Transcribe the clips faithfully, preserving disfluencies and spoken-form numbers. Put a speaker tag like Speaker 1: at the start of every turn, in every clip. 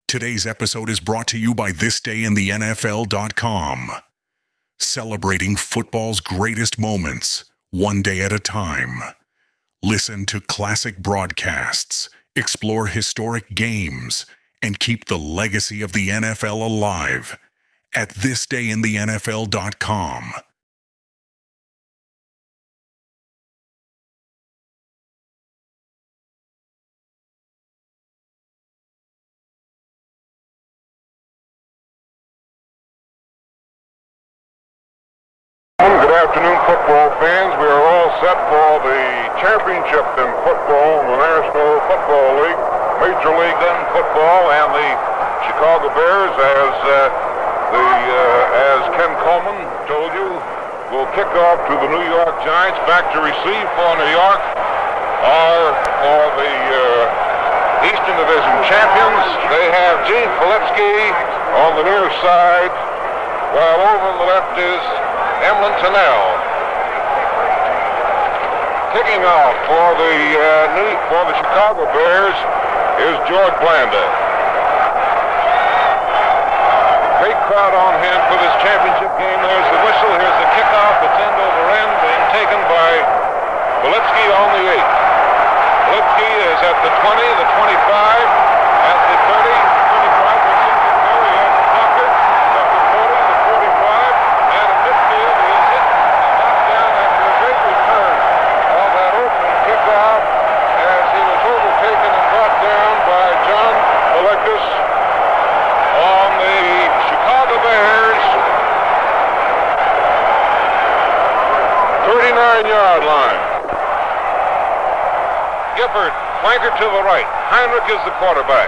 Speaker 1: Today's episode is brought to you by this day in the N F L dot com. Celebrating football's greatest moments, one day at a time. Listen to classic broadcasts, explore historic games, and keep the legacy of the N F L alive at this day in the N F L dot com.
Speaker 2: Good afternoon, football fans. We are all set for the championship in football in the National Football League, Major League in football, and the Chicago Bears, as uh, the uh, as Ken Coleman told you, will kick off to the New York Giants. Back to receive for New York are for the uh, Eastern Division champions. They have Gene Filipski on the near side, while over on the left is Emlyn Tunnell. Kicking off for the uh, new, for the Chicago Bears is George Blanda. Great crowd on hand for this championship game. There's the whistle. Here's the kickoff. It's end over end, being taken by Filipski on the eight. Filipski is at the twenty, the twenty-five, at the thirty, twenty-five. He has the blocker. At the forty, the forty-five, and in midfield he is hit and knocked down after a great return of that opening kickoff as he was overtaken and brought down by John Alekis on the Chicago Bears thirty-nine yard line. Gifford, flanker to the right. Heinrich is the quarterback.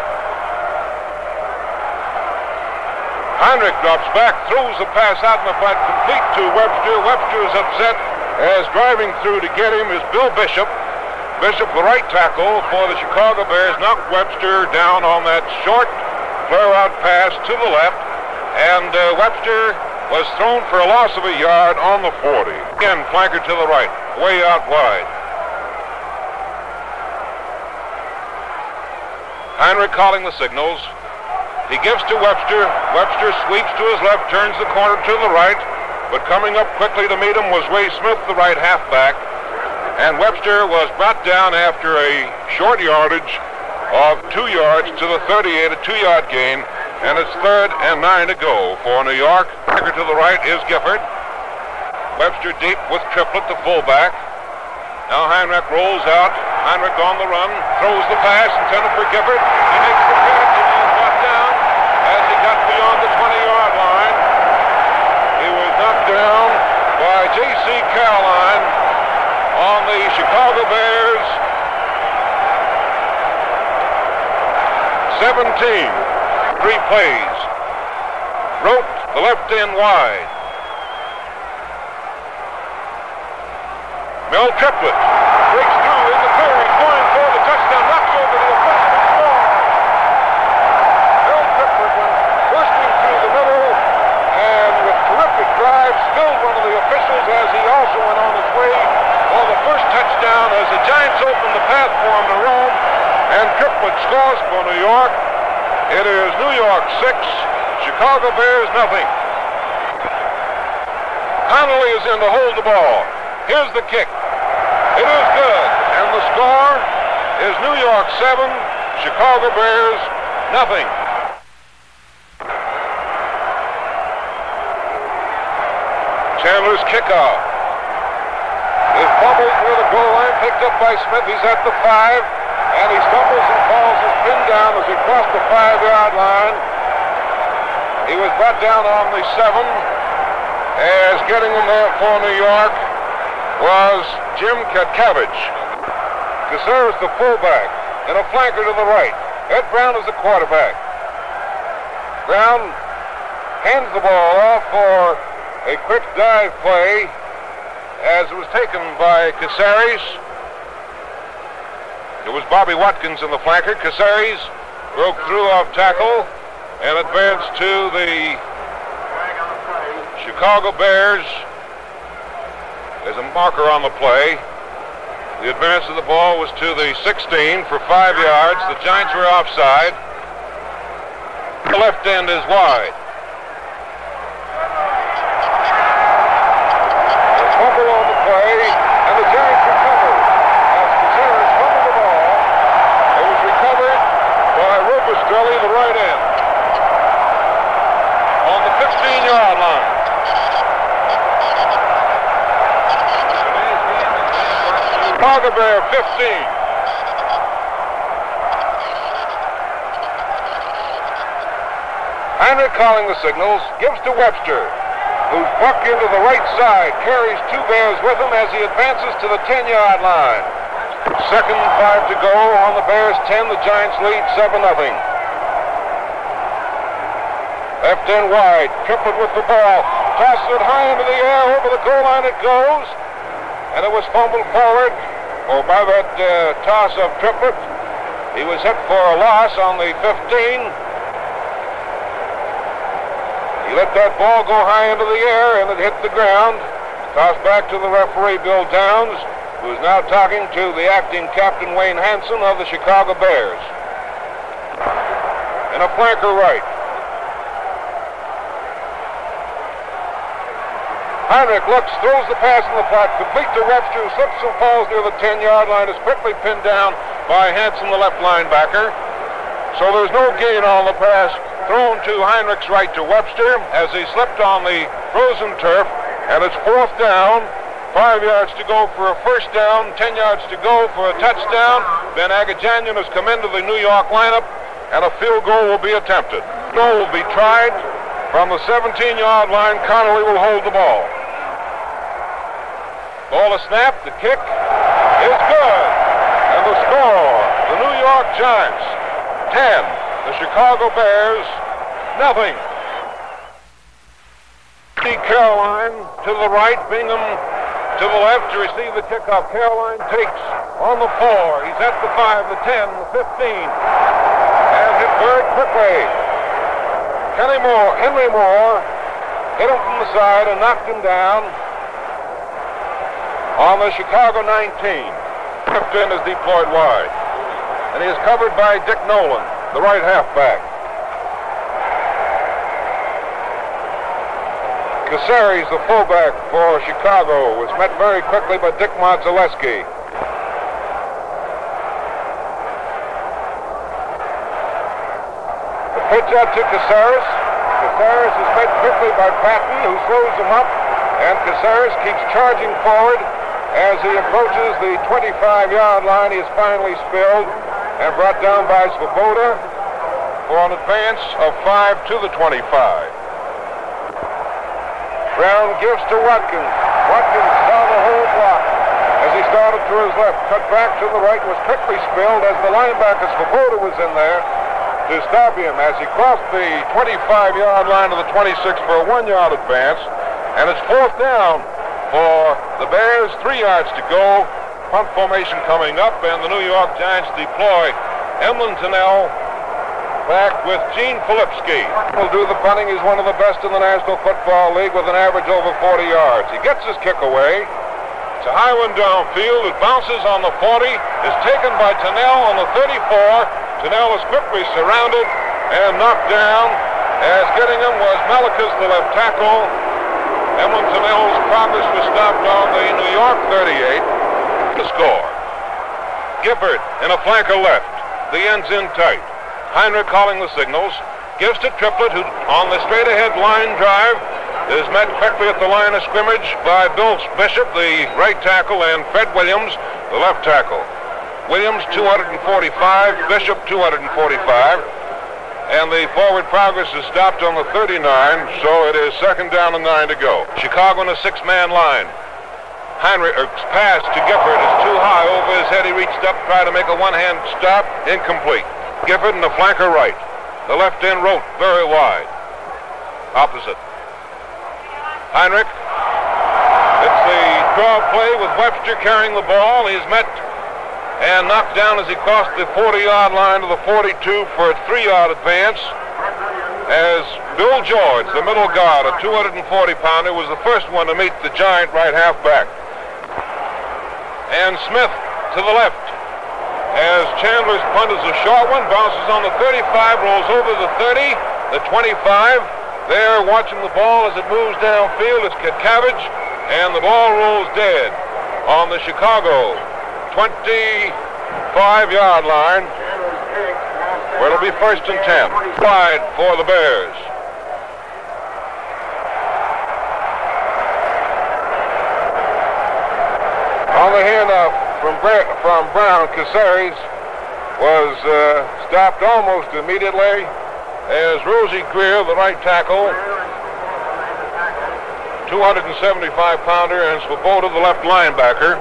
Speaker 2: Heinrich drops back, throws the pass out in the flat, complete to Webster. Webster is upset as driving through to get him is Bill Bishop. Bishop, the right tackle for the Chicago Bears, knocked Webster down on that short flare-out pass to the left, and uh, Webster was thrown for a loss of a yard on the forty. Again, flanker to the right, way out wide. Heinrich calling the signals. He gives to Webster. Webster sweeps to his left, turns the corner to the right, but coming up quickly to meet him was Ray Smith, the right halfback, and Webster was brought down after a short yardage of two yards to the thirty-eight, a two-yard gain, and it's third and nine to go for New York. Flanker to the right is Gifford. Webster deep with Triplett, the fullback. Now Heinrich rolls out. Heinrich on the run, throws the pass, intended for Gifford. He makes the catch, and he's brought down as he got beyond the twenty yard line. He was knocked down by J C Caroline on the Chicago Bears seventeen. Three plays. Rote, the left end wide. Mel Triplett breaks through in the clearing, going for the touchdown, knocks over the offensive score. Mel Triplett went bursting through the middle and with terrific drive spilled one of the officials as he also went on his way for the first touchdown as the Giants opened the path for him to roam, and Triplett scores for New York. It is New York six, Chicago Bears nothing. Connolly is in to hold the ball. Here's the kick. It is good. And the score is New York seven, Chicago Bears nothing. Chandler's kickoff is fumbled near the goal line, picked up by Smith. He's at the five, and he stumbles and falls and pinned down as he crossed the five yard line. He was brought down on the seven, as getting him there for New York was Jim Katkavich. Caceres the fullback, and a flanker to the right. Ed Brown is the quarterback. Brown hands the ball off for a quick dive play as it was taken by Caceres. It was Bobby Watkins in the flanker. Caceres broke through off tackle and advanced to the Chicago Bears. There's a marker on the play. The advance of the ball was to the sixteen for five yards. The Giants were offside. left end is wide. A fumble on the play, and the Giants recover. As Caceres fumbled the ball, it was recovered by Rubestrelli, the right end, on the fifteen-yard line. Chicago Bear fifteen. Heinrich calling the signals, gives to Webster, who's bucked into the right side, carries two Bears with him as he advances to the ten-yard line. Second and five to go on the Bears ten. The Giants lead seven nothing. Left end wide, Triplett with the ball, tosses it high into the air, over the goal line it goes, and it was fumbled forward, or by that uh, toss of Triplett. He was hit for a loss on the fifteen. He let that ball go high into the air, and it hit the ground. Tossed back to the referee, Bill Downs, who is now talking to the acting captain, Wayne Hansen, of the Chicago Bears. And a flanker right. Heinrich looks, throws the pass in the flat, complete to Webster, who slips and falls near the ten-yard line, is quickly pinned down by Hansen, the left linebacker. So there's no gain on the pass thrown to Heinrich's right to Webster as he slipped on the frozen turf, and it's fourth down, five yards to go for a first down, ten yards to go for a touchdown. Ben Agajanian has come into the New York lineup, and a field goal will be attempted. Goal will be tried from the seventeen-yard line. Connolly will hold the ball. Ball is snapped, the kick is good, and the score, the New York Giants ten, the Chicago Bears nothing. Caroline to the right, Bingham to the left to receive the kickoff. Caroline takes on the four. He's at the five, the ten, the fifteen, and hit very quickly. Henry Moore, Henry Moore hit him from the side and knocked him down on the Chicago nineteen. Left end is deployed wide, and he is covered by Dick Nolan, the right halfback. Caceres, the fullback for Chicago, was met very quickly by Dick Modzelewski. The pitch out to Caceres. Caceres is met quickly by Patton, who throws him up, and Caceres keeps charging forward. As he approaches the twenty-five-yard line, he is finally spilled and brought down by Svoboda for an advance of five to the twenty-five. Brown gives to Watkins. Watkins saw the whole block as he started to his left, cut back to the right, was quickly spilled as the linebacker Svoboda was in there to stop him as he crossed the twenty-five-yard line to the twenty-six for a one-yard advance. And it's fourth down for the Bears, three yards to go. Punt formation coming up, and the New York Giants deploy Emlyn Tunnell back with Gene Filipski. Will do the punting. He's one of the best in the National Football League with an average over forty yards. He gets his kick away. It's a high one downfield. It bounces on the forty, is taken by Tunnell on the thirty-four. Tunnell is quickly surrounded and knocked down. As getting him was Malakas, the left tackle. Emlyn Tunnell's progress was stopped on the New York thirty-eight. The score. Gifford in a flanker left. The end's in tight. Heinrich calling the signals, gives to Triplett, who on the straight-ahead line drive is met quickly at the line of scrimmage by Bill Bishop, the right tackle, and Fred Williams, the left tackle. Williams two forty-five, Bishop two forty-five, and the forward progress is stopped on the thirty-nine, so it is second down and nine to go. Chicago in a six-man line. Heinrich, er, pass to Gifford is too high over his head. He reached up, tried to make a one-hand stop, incomplete. Gifford in the flanker right. The left end rope very wide. Opposite. Heinrich. It's the draw play with Webster carrying the ball. He's met and knocked down as he crossed the forty-yard line to the forty-two for a three-yard advance. As Bill George, the middle guard, a two forty pounder, was the first one to meet the Giant right halfback. And Smith to the left. As Chandler's punt is a short one, bounces on the thirty-five, rolls over the thirty, the twenty-five. There, watching the ball as it moves downfield, is Kitkavage, and the ball rolls dead on the Chicago twenty-five-yard line, where it'll be first and ten. Wide for the Bears. On the handoff from, from Brown, Caceres was uh, stopped almost immediately as Rosie Greer, the right tackle, two hundred seventy-five pounder, and Swoboda, the left linebacker,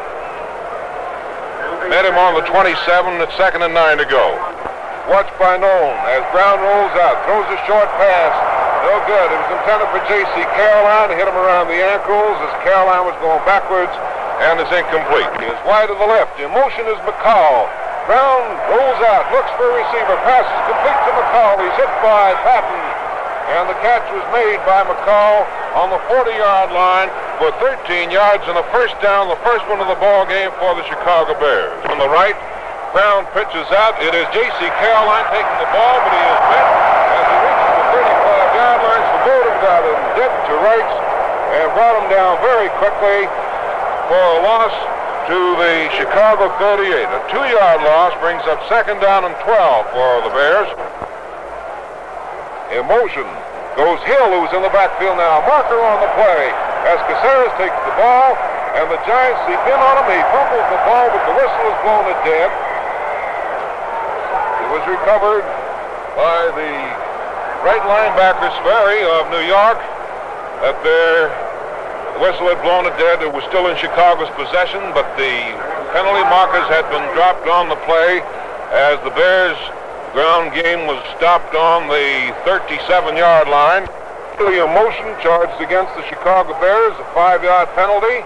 Speaker 2: met him on the twenty-seven at second and nine to go. Watched by Nolan as Brown rolls out, throws a short pass. No good. It was intended for J C Caroline. Hit him around the ankles as Caroline was going backwards, and is incomplete. He is wide to the left. In motion is McCall. Brown rolls out, looks for a receiver, passes complete to McCall. He's hit by Patton, and the catch was made by McCall on the forty-yard line for thirteen yards and a first down, the first one of the ball game for the Chicago Bears. On the right, Brown pitches out. It is J C Caroline taking the ball, but he is met as he reaches the thirty-five-yard line. Swoboda got him dead to rights and brought him down very quickly for a loss to the Chicago thirty-eight. A two-yard loss brings up second down and twelve for the Bears. In motion goes Hill, who's in the backfield now. Marker on the play as Caceres takes the ball, and the Giants seep in on him. He fumbles the ball, but the whistle is blown it dead. It was recovered by the right linebacker, Sperry of New York, at their The whistle had blown it dead. It was still in Chicago's possession, but the penalty markers had been dropped on the play as the Bears' ground game was stopped on the thirty-seven-yard line. A motion charged against the Chicago Bears, a five-yard penalty.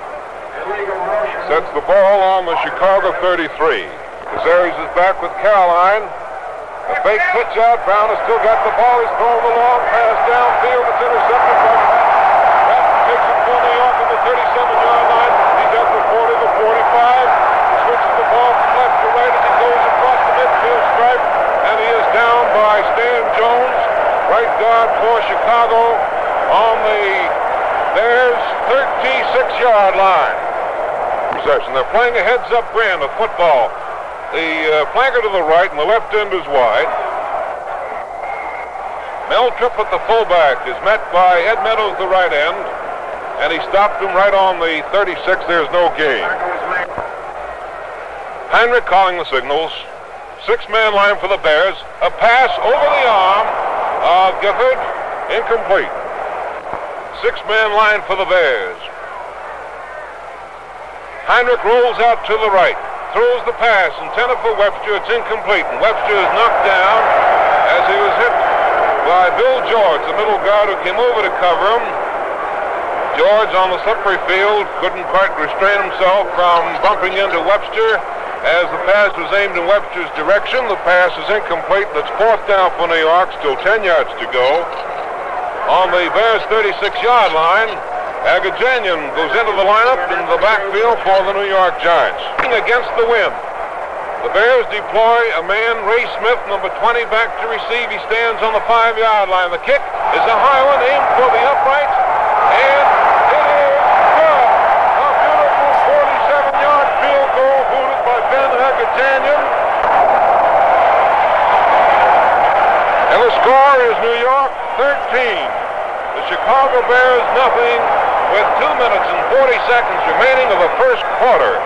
Speaker 2: Sets the ball on the Chicago thirty-three. Caceres is back with Caroline. A fake pitch out. Brown has still got the ball. He's throwing the long pass downfield. It's intercepted by takes it for New York on the thirty-seven-yard line. He's at the forty, the forty-five. He switches the ball from left to right as he goes across the midfield stripe, and he is down by Stan Jones, right guard for Chicago, on the Bears' thirty-six-yard line. Possession. They're playing a heads-up brand of football. The uh, flanker to the right and the left end is wide. Mel Tripp at the fullback is met by Ed Meadows, the right end, and he stopped him right on the thirty-six. There's no gain. Heinrich calling the signals. Six-man line for the Bears. A pass over the arm of Gifford. Incomplete. Six-man line for the Bears. Heinrich rolls out to the right. Throws the pass intended for Webster. It's incomplete, and Webster is knocked down as he was hit by Bill George, the middle guard who came over to cover him. George on the slippery field couldn't quite restrain himself from bumping into Webster as the pass was aimed in Webster's direction. The pass is incomplete. That's fourth down for New York. Still ten yards to go. On the Bears' thirty-six-yard line, Agajanian goes into the lineup in the backfield for the New York Giants. Against the wind, the Bears deploy a man, Ray Smith, number twenty, back to receive. He stands on the five-yard line. The kick is a high one, aimed for the upright, and it is good. A beautiful forty-seven-yard field goal booted by Ben Agajanian. And the score is New York thirteen. The Chicago Bears nothing with two minutes and forty seconds remaining of the first quarter.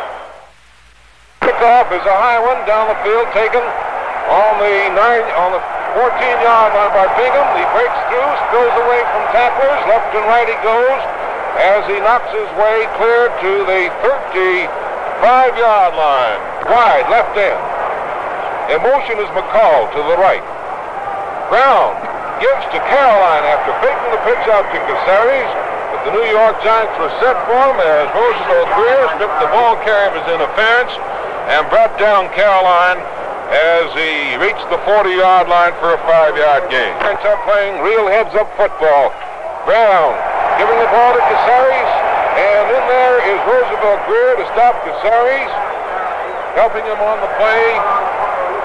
Speaker 2: Kickoff is a high one down the field, taken on the nine, on the fourteen-yard line by Bingham. He breaks through, spills away from tacklers. Left and right he goes as he knocks his way clear to the thirty-five-yard line. Wide left end. In motion is McCall to the right. Brown gives to Caroline after faking the pitch out to Caceres, but the New York Giants were set for him as Roosevelt Greer stripped the ball carrier of his interference and brought down Caroline as he reached the forty-yard line for a five-yard gain. Giants are playing real heads-up football. Brown giving the ball to Caceres, and in there is Roosevelt Greer to stop Caceres, helping him on the play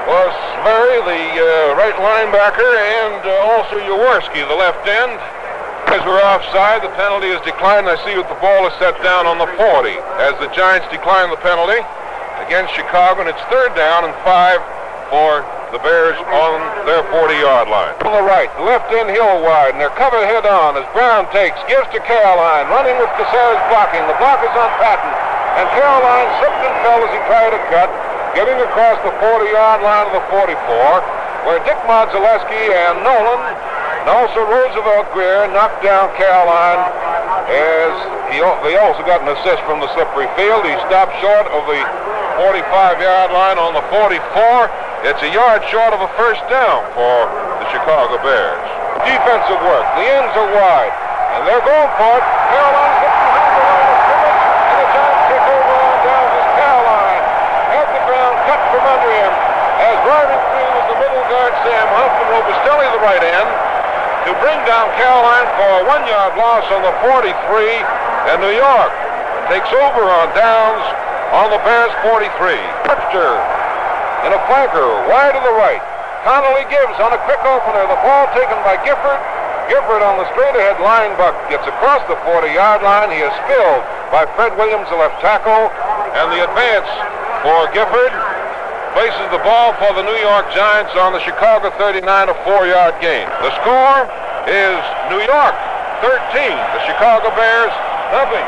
Speaker 2: was Sverry, the uh, right linebacker, and uh, also Jaworski, the left end. As we're offside, the penalty is declined. I see that the ball is set down on the forty as the Giants decline the penalty against Chicago, and it's third down and five for the Bears on their forty-yard line. To the right, the left end Hill wide, and they're covered head on as Brown takes, gives to Caroline, running with Caceres blocking. The block is on Patton, and Caroline slipped and fell as he tried to cut, getting across the forty-yard line of the forty-four, where Dick Modzelewski and Nolan, and also Roosevelt Greer, knocked down Caroline as he, they also got an assist from the slippery field. He stopped short of the forty-five-yard line on the forty-four. It's a yard short of a first down for the Chicago Bears. Defensive work. The ends are wide, and they're going for it. Caroline's hit behind the line of scrimmage, and the Giants take over on downs as Caroline had the ground cut from under him as driving through was the middle guard Sam Huff and Robustelli the right end to bring down Caroline for a one-yard loss on the forty-three, and New York takes over on downs on the Bears forty-three. Webster in a flanker, wide to the right. Connolly gives on a quick opener. The ball taken by Gifford. Gifford on the straight-ahead line, Buck gets across the forty-yard line. He is spilled by Fred Williams, the left tackle, and the advance for Gifford places the ball for the New York Giants on the Chicago thirty-nine, a four-yard gain. The score is New York thirteen, the Chicago Bears nothing.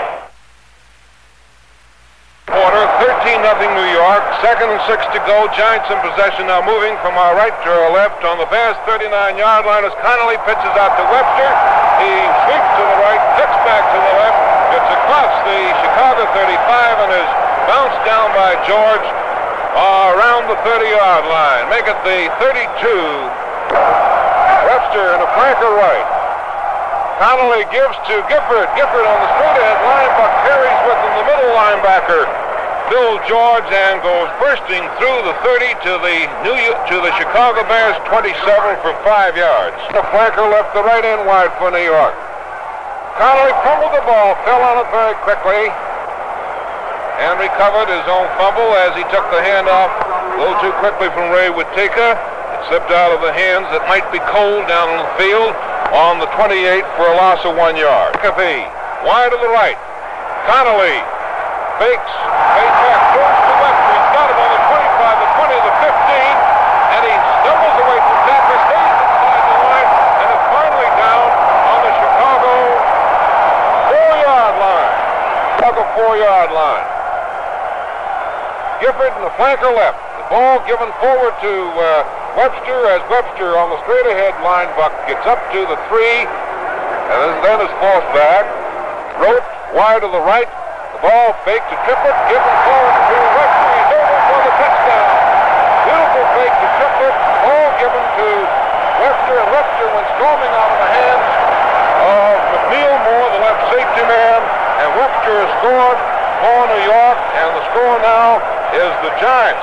Speaker 2: Quarter, thirteen nothing New York. Second and six to go. Giants in possession now, moving from our right to our left on the Bears thirty-nine-yard line as Connolly pitches out to Webster. He sweeps to the right, kicks back to the left, gets across the Chicago thirty-five and is bounced down by George uh, around the thirty-yard line. Make it the thirty-two. Webster in a flanker right. Connolly gives to Gifford. Gifford on the straight-ahead line, but carries with him the middle linebacker, Bill George, and goes bursting through the thirty to the New to the Chicago Bears twenty-seven for five yards. The flanker left the right end wide for New York. Connolly fumbled the ball, fell on it very quickly, and recovered his own fumble as he took the handoff a little too quickly from Ray Whittaker. It slipped out of the hands that might be cold down on the field on the twenty-eight for a loss of one yard. McAfee, wide to the right. Connolly fakes, fakes back, throws to Webster. He's got it on the twenty-five, the twenty, the fifteen, and he stumbles away from tackler, stays inside the line, and is finally down on the Chicago four-yard line. Chicago four-yard line. Gifford and the flanker left. The ball given forward to uh, Webster as Webster on the straight-ahead line, Buck gets up to the three, and then is forced back. Rote wide to the right. The ball fake to Triplett, given forward to Webster. He's over for the touchdown. Beautiful fake to Triplett. Ball given to Webster, and Webster went storming out of the hands of McNeil Moore, the left safety man, and Webster has scored for New York, and the score now is the Giants.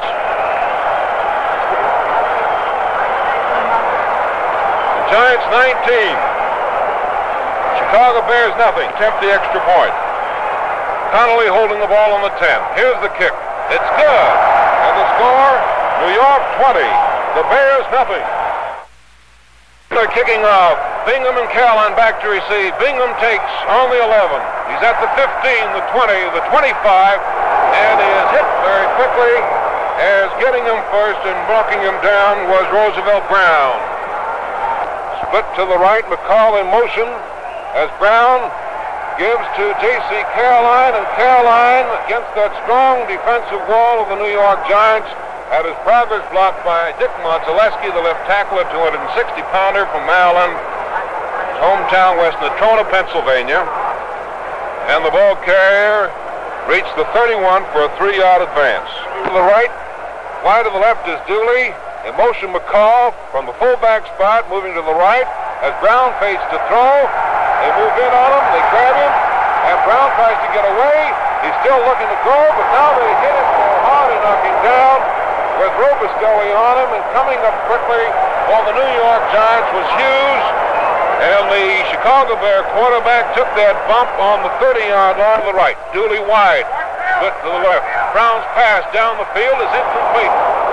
Speaker 2: Giants nineteen. Chicago Bears nothing. Attempt the extra point. Connolly holding the ball on the ten. Here's the kick. It's good. And the score, New York twenty. The Bears nothing. They're kicking off. Bingham and Caroline back to receive. Bingham takes on the eleven. He's at the fifteen, the twenty, the twenty-five, and he is hit very quickly as getting him first and knocking him down was Roosevelt Brown. Split to the right, McCall in motion as Brown gives to J C Caroline, and Caroline against that strong defensive wall of the New York Giants had his progress blocked by Dick Modzelewski, the left tackle, a two hundred sixty pounder from Maryland, his hometown West Natrona, Pennsylvania, and the ball carrier reached the thirty-one for a three-yard advance. To the right, wide to the left is Dooley. In motion McCall from the fullback spot, moving to the right as Brown fades to throw. They move in on him, they grab him, and Brown tries to get away. He's still looking to throw, but now they hit him so hard and knock him down with Robustelli on him, and coming up quickly for the New York Giants was Hughes, and the Chicago Bear quarterback took that bump on the thirty-yard line to the right. Dooley wide, split to the left. Brown's pass down the field is incomplete.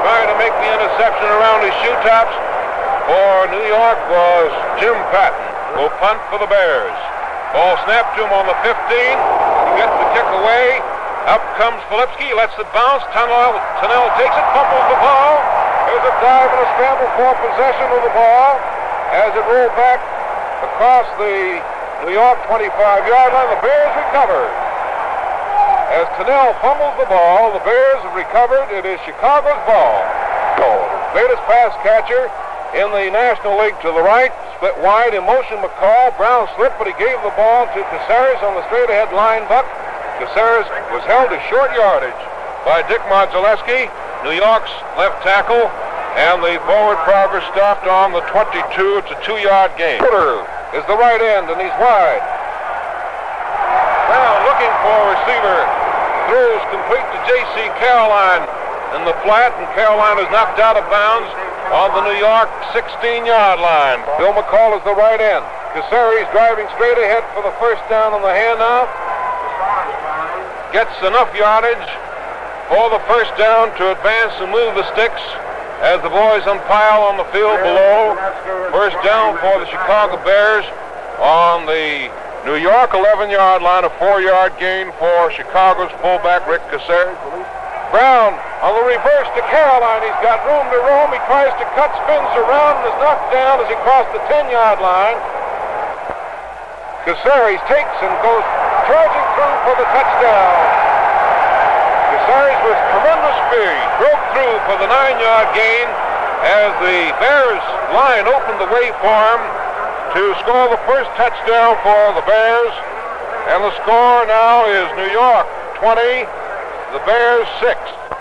Speaker 2: Trying to make the interception around his shoe tops for New York was Jim Patton. Will punt for the Bears. Ball snapped to him on the fifteen. He gets the kick away. Up comes Filipski. Lets it bounce. Tunnell, Tunnell takes it, fumbles the ball. There's a dive and a scramble for possession of the ball as it rolled back across the New York twenty-five-yard line. The Bears recovered. As Tunnell fumbles the ball, the Bears have recovered. It is Chicago's ball. Greatest pass catcher in the National League to the right. Split wide in motion McCall. Brown slipped, but he gave the ball to Caceres on the straight-ahead line buck. Caceres was held to short yardage by Dick Modzelewski, New York's left tackle, and the forward progress stopped on the twenty-two. It's a two-yard gain. Is the right end, and he's wide. Brown looking for a receiver. Throws complete to J C Caroline in the flat, and Caroline is knocked out of bounds on the New York sixteen-yard line. Bill McCall is the right end. Caceres driving straight ahead for the first down on the handoff. Gets enough yardage for the first down to advance and move the sticks as the boys unpile on the field below. First down for the Chicago Bears on the New York eleven-yard line, a four-yard gain for Chicago's fullback Rick Caceres. Brown on the reverse to Caroline. He's got room to roam. He tries to cut, spins around, and is knocked down as he crossed the ten-yard line. Caceres takes and goes charging through for the touchdown. Caceres with tremendous speed broke through for the nine-yard gain as the Bears line opened the way for him to score the first touchdown for the Bears. And the score now is New York twenty, the Bears six.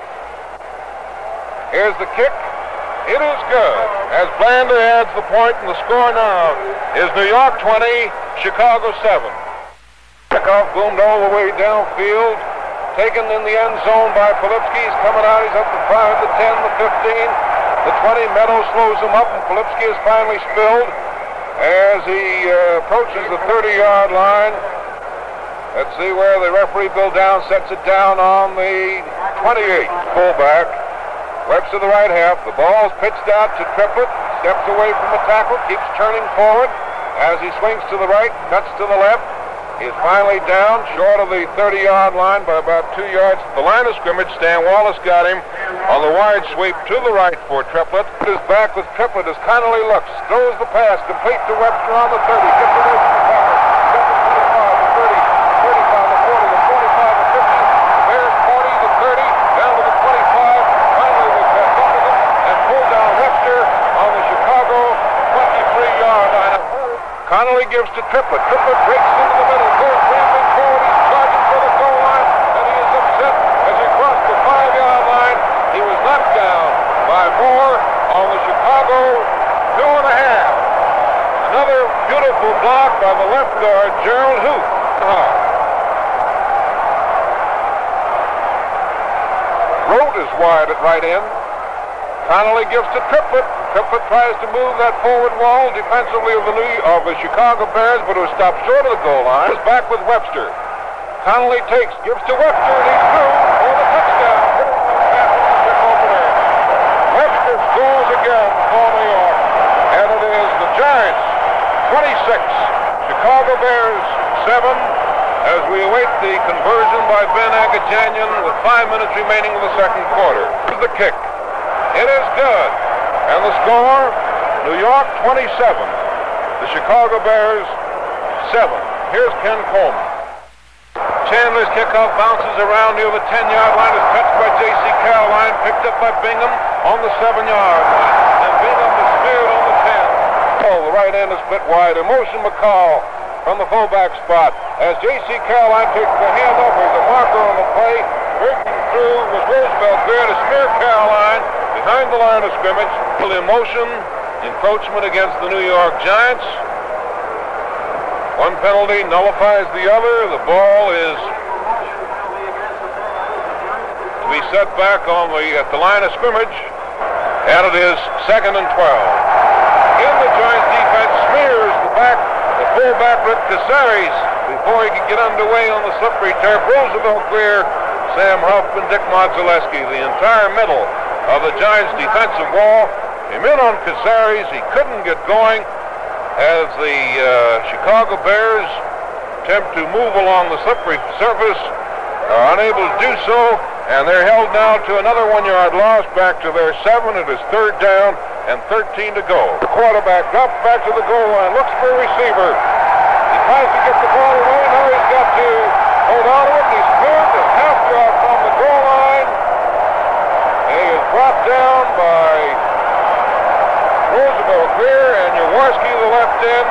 Speaker 2: Here's the kick. It is good as Blander adds the point, and the score now is New York twenty, Chicago seven. Kickoff boomed all the way downfield. Taken in the end zone by Filipski. He's coming out. He's up the five, the ten, the fifteen, the twenty. Meadows slows him up, and Filipski is finally spilled as he uh, approaches the thirty-yard line. Let's see where the referee Bill Down sets it down on the twenty-eight. Fullback. Webster the right half. The ball is pitched out to Triplett. Steps away from the tackle. Keeps turning forward as he swings to the right. Cuts to the left. He is finally down short of the thirty-yard line by about two yards. At the line of scrimmage, Stan Wallace got him on the wide sweep to the right for Triplett. His back with Triplett as Connolly looks. Throws the pass complete to Webster on the thirty. Gets away from the tackle. twenty-five, the thirty, thirty-five, the forty, the forty-five, the fifty. Bears forty, the thirty, down to the twenty-five. Finally they catch up with him and pull down Webster on the Chicago twenty-three-yard line. Connolly gives to Triplett. Triplett breaks into the middle, goes rambling forward. He's charging for the goal line, and he is upset as he crossed the five-yard line. He was knocked down by Moore on the Chicago two and a half. Another beautiful block by the left guard, Gerald Huth. Rote is wide at right end. Connolly gives to Triplett. Triplett tries to move that forward wall defensively of the New of the Chicago Bears, but it was stopped short of the goal line. He's back with Webster. Connolly takes, gives to Webster, and he's through for the touchdown. Webster scores again for New York, and it is the Giants twenty-six, Chicago Bears seven, as we await the conversion by Ben Agajanian with five minutes remaining in the second quarter. Here's the kick. It is good. And the score, New York twenty-seven, the Chicago Bears seven. Here's Ken Coleman. Chandler's kickoff bounces around near the ten-yard line, is touched by J C Caroline, picked up by Bingham on the seven-yard line. And Bingham is speared on the ten. Oh, the right end is split wide. A motion McCall from the fullback spot as J C Caroline takes the handoff. There's a marker on the play. Breaking through was Roosevelt there to smear Caroline behind the line of scrimmage. In motion, encroachment against the New York Giants. One penalty nullifies the other. The ball is to be set back on the at the line of scrimmage, and it is second and twelve. In the Giants defense smears the back, the fullback Rick Caceres before he can get underway on the slippery turf. Roosevelt Greer, Sam Huff, and Dick Modzelewski. The entire middle of the Giants' defensive wall. Came in on Cazares. He couldn't get going as the uh, Chicago Bears attempt to move along the slippery surface, are unable to do so, and they're held now to another one-yard loss back to their seven. It is third down and thirteen to go. The quarterback drops back to the goal line, looks for a receiver. He tries to get the ball away. Now he's got to hold on to it. He's cleared the half yard from the goal line. And he is brought down by Roosevelt Greer and Jaworski, the left end.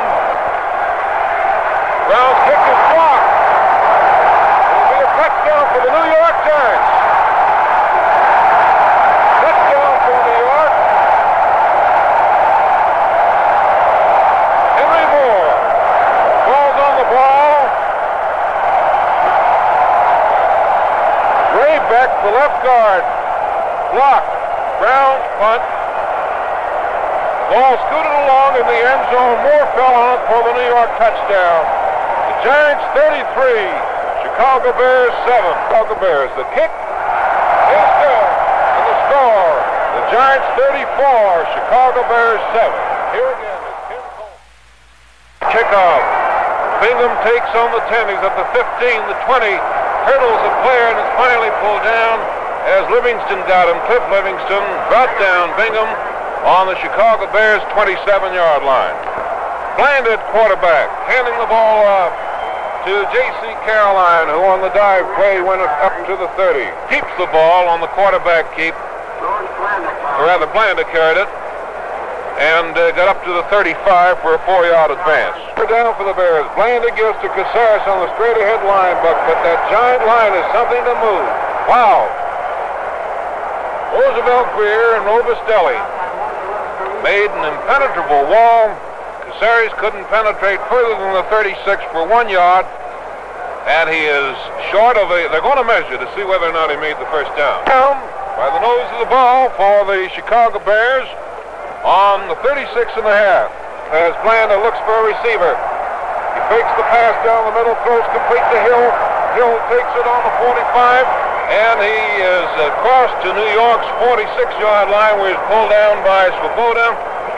Speaker 2: Brown's kick is blocked. It'll be a touchdown for the New York Giants. Touchdown for New York. Henry Moore falls on the ball. Ray Beck, the left guard, blocked. Brown's punt. Ball scooted along in the end zone. Moore fell on it for the New York touchdown. The Giants thirty-three, Chicago Bears seven. Chicago Bears. The kick is good. And the score, the Giants thirty-four, Chicago Bears seven. Here again is Tim Cole. Kickoff. Bingham takes on the ten. He's at the fifteen, the twenty. Hurdles a player and is finally pulled down as Livingston got him. Cliff Livingston brought down Bingham on the Chicago Bears twenty-seven-yard line. Bland at quarterback, handing the ball off to J C Caroline, who on the dive play went up to the thirty. Keeps the ball on the quarterback keep, or rather Blanda carried it, and uh, got up to the thirty-five for a four-yard advance. We're down for the Bears. Blanda gives to Cazares on the straight-ahead line, but, but that giant line is something to move. Wow. Roosevelt Greer and Robustelli made an impenetrable wall. Cazares couldn't penetrate further than the thirty-six for one yard, and he is short of a, they're going to measure to see whether or not he made the first down. Down by the nose of the ball for the Chicago Bears on the thirty-six and a half as Blanda looks for a receiver. He fakes the pass down the middle, throws complete to Hill. Hill takes it on the forty-five, and he is across to New York's forty-six-yard line where he's pulled down by Swoboda.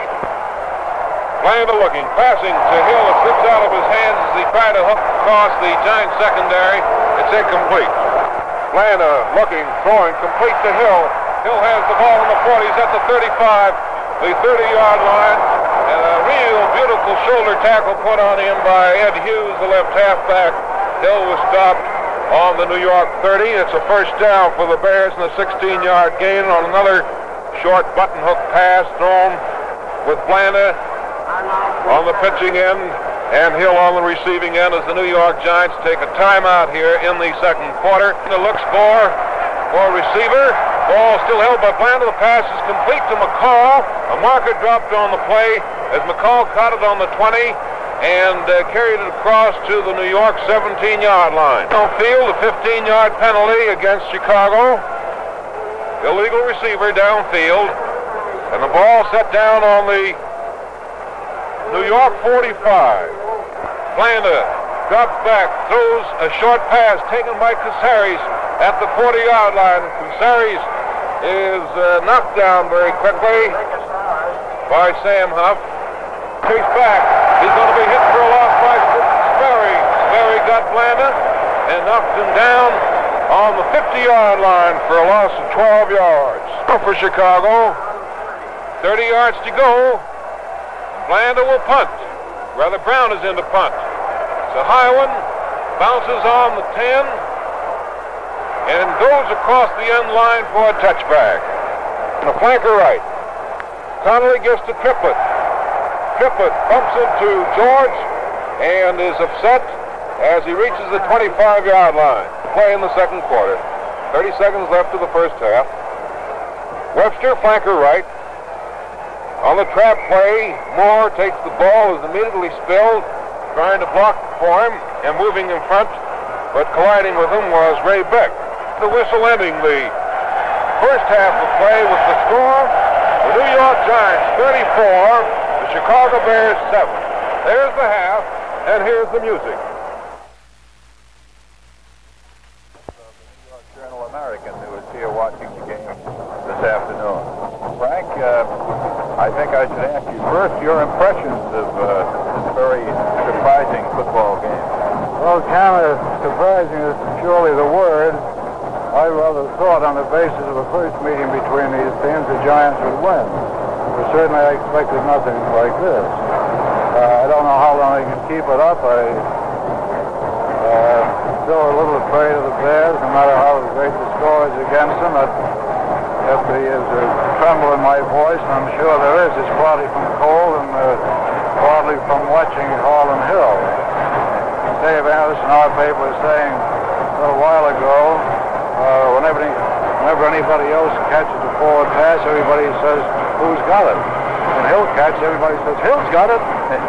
Speaker 2: Blanda looking, passing to Hill. It slips out of his hands as he tried to hook across the Giant secondary. It's incomplete. Blanda looking, throwing complete to Hill. Hill has the ball in the forty. He's at the thirty-five, the thirty-yard line. And a real beautiful shoulder tackle put on him by Ed Hughes, the left halfback. Hill was stopped on the New York thirty. It's a first down for the Bears and a sixteen-yard gain on another short button hook pass thrown with Blanda on the pitching end and Hill on the receiving end as the New York Giants take a timeout here in the second quarter. It looks for, for a receiver. Ball still held by Blanda. The pass is complete to McCall. A marker dropped on the play as McCall caught it on the twenty and uh, carried it across to the New York seventeen-yard line. On field, a fifteen-yard penalty against Chicago. Illegal receiver downfield. And the ball set down on the New York forty-five. Blanda drops back, throws a short pass taken by Cazares at the forty-yard line. Cazares is uh, knocked down very quickly by Sam Huff. Chase back. He's going to be hit for a loss by Sperry. Sperry got Blanda and knocked him down on the fifty-yard line for a loss of twelve yards. For Chicago, thirty yards to go. Blanda will punt. Rather, Brown is in to punt. It's a high one. Bounces on the ten and goes across the end line for a touchback. And a flanker right. Connolly gets to Triplett. Triplett bumps into George and is upset as he reaches the twenty-five-yard line. Play in the second quarter. thirty seconds left of the first half. Webster, flanker right. On the trap play, Moore takes the ball, is immediately spilled, trying to block for him and moving in front, but colliding with him was Ray Beck. The whistle ending the first half of play with the score, the New York Giants thirty-four, the Chicago Bears seven. There's the half, and here's the music.
Speaker 3: The New York Journal American, who is here watching the game this afternoon. I think I should ask you first your impressions of uh, this very surprising football game.
Speaker 4: Well, kind of surprising is surely the word. I rather thought on the basis of the first meeting between these teams, the Giants would win. But certainly I expected nothing like this. Uh, I don't know how long they can keep it up. I uh, still a little afraid of the Bears, no matter how great the score is against them. That if there is a tremble in my voice, and I'm sure there is, it's partly from cold and uh, partly from watching Harlan Hill. Dave Anderson, our paper, was saying a little while ago, uh, whenever, whenever anybody else catches a forward pass, everybody says, who's got it? When Hill catches, everybody says, Hill's got it.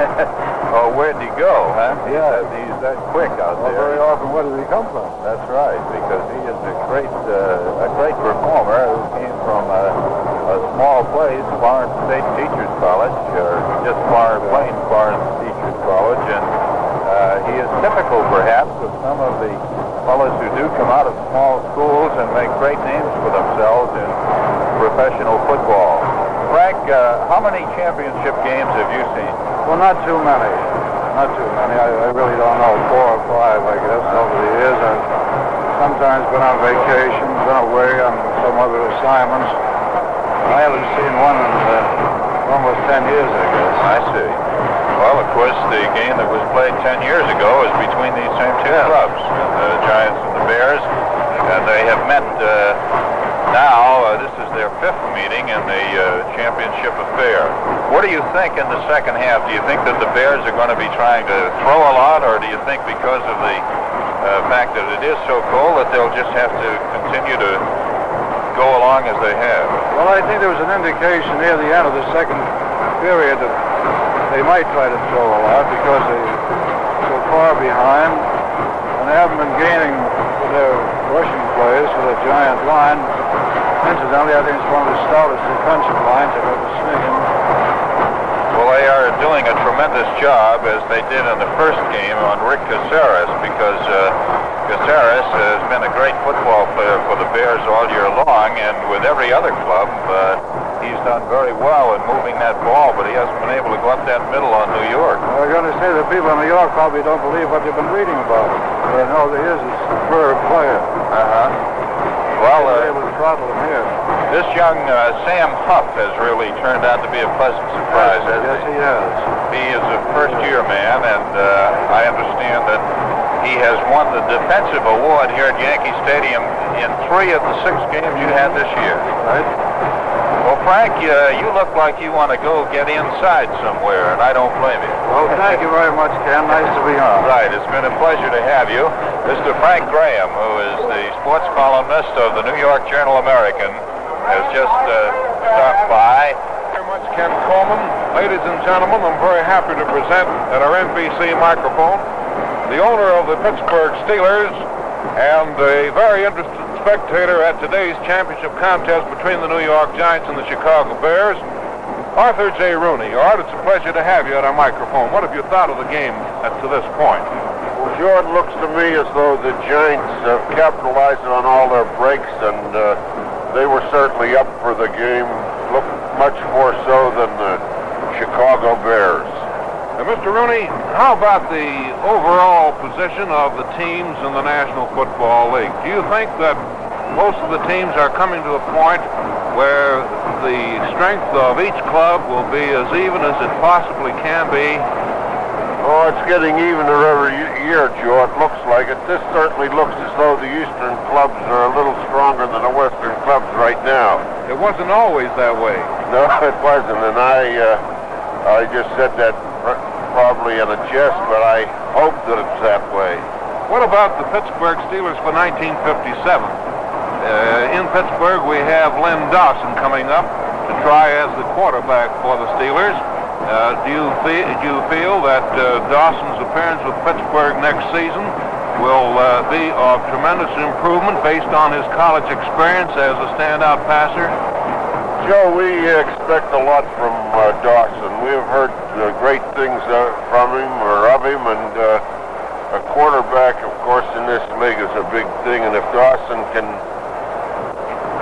Speaker 3: Oh, where'd he go, huh?
Speaker 4: Yeah.
Speaker 3: He's that quick out
Speaker 4: Well,
Speaker 3: there.
Speaker 4: very often, where did he come from?
Speaker 3: That's right, because he is a great, uh, a great performer who came from a, a small place, Florence State Teachers College, or just far plain Florence Teachers College, and uh, he is typical, perhaps, of some of the fellows who do come out of small schools and make great names for themselves in professional football. Frank, uh, how many championship games have you seen?
Speaker 4: Well, not too many. Not too many. I, I really don't know. Four or five, I guess, over the years. I've sometimes been on vacation, been away on some other assignments. I haven't seen one in uh, almost ten years, I guess.
Speaker 3: I see. Well, of course, the game that was played ten years ago is between these same two
Speaker 4: Yeah.
Speaker 3: clubs, the Giants and the Bears, and they have met uh, now. Uh, this is their fifth meeting in the uh, championship affair. What do you think in the second half? Do you think that the Bears are going to be trying to throw a lot, or do you think because of the uh, fact that it is so cold that they'll just have to continue to go along as they have?
Speaker 4: Well, I think there was an indication near the end of the second period that they might try to throw a lot because they're so far behind, and they haven't been gaining with their rushing plays for the Giant line. Incidentally, I think it's one of the stoutest defensive lines I've ever seen.
Speaker 3: Well, they are doing a tremendous job, as they did in the first game, on Rick Caceres, because uh, Caceres has been a great football player for the Bears all year long, and with every other club, uh, he's done very well in moving that ball, but he hasn't been able to go up that middle on New York.
Speaker 4: I was going to say that people in New York probably don't believe what they've been reading about him. But I know he is a superb player.
Speaker 3: Uh-huh. Well,
Speaker 4: They're
Speaker 3: uh,
Speaker 4: able to throttle him here.
Speaker 3: this young uh, Sam Huff has really turned out to be a pleasant surprise, hasn't
Speaker 4: Yes,
Speaker 3: he?
Speaker 4: he has.
Speaker 3: He is a first-year man, and uh, I understand that he has won the defensive award here at Yankee Stadium in three of the six games you had this year.
Speaker 4: Right?
Speaker 3: Well, Frank, uh, you look like you want to go get inside somewhere, and I don't blame you.
Speaker 4: Well, thank you very much, Ken. Nice to be on.
Speaker 3: Right, it's been a pleasure to have you. Mister Frank Graham, who is the sports columnist of the New York Journal-American, has just uh, stopped by.
Speaker 2: Very much, Ken Coleman. Ladies and gentlemen, I'm very happy to present at our N B C microphone the owner of the Pittsburgh Steelers and a very interested spectator at today's championship contest between the New York Giants and the Chicago Bears, Arthur J. Rooney. Art, it's a pleasure to have you at our microphone. What have you thought of the game up to this point?
Speaker 5: Well, Jordan, looks to me as though the Giants have capitalized on all their breaks, and uh, they were certainly up for the game, look much more so than the Chicago Bears.
Speaker 2: Now, Mister Rooney, how about the overall position of the teams in the National Football League? Do you think that most of the teams are coming to a point where the strength of each club will be as even as it possibly can be?
Speaker 5: Oh, it's getting evener every year, Joe. It looks like it. This certainly looks as though the Eastern clubs are a little stronger than the Western clubs right now.
Speaker 2: It wasn't always that way.
Speaker 5: No, it wasn't, and I, uh, I just said that probably in a jest, but I hope that it's that way.
Speaker 2: What about the Pittsburgh Steelers for nineteen fifty-seven? Uh, in Pittsburgh, we have Len Dawson coming up to try as the quarterback for the Steelers. Uh, do you feel, do you feel that uh, Dawson's appearance with Pittsburgh next season will uh, be of tremendous improvement based on his college experience as a standout passer?
Speaker 5: Joe, we expect a lot from uh, Dawson. We have heard uh, great things uh, from him or of him, and uh, a quarterback, of course, in this league is a big thing. And if Dawson can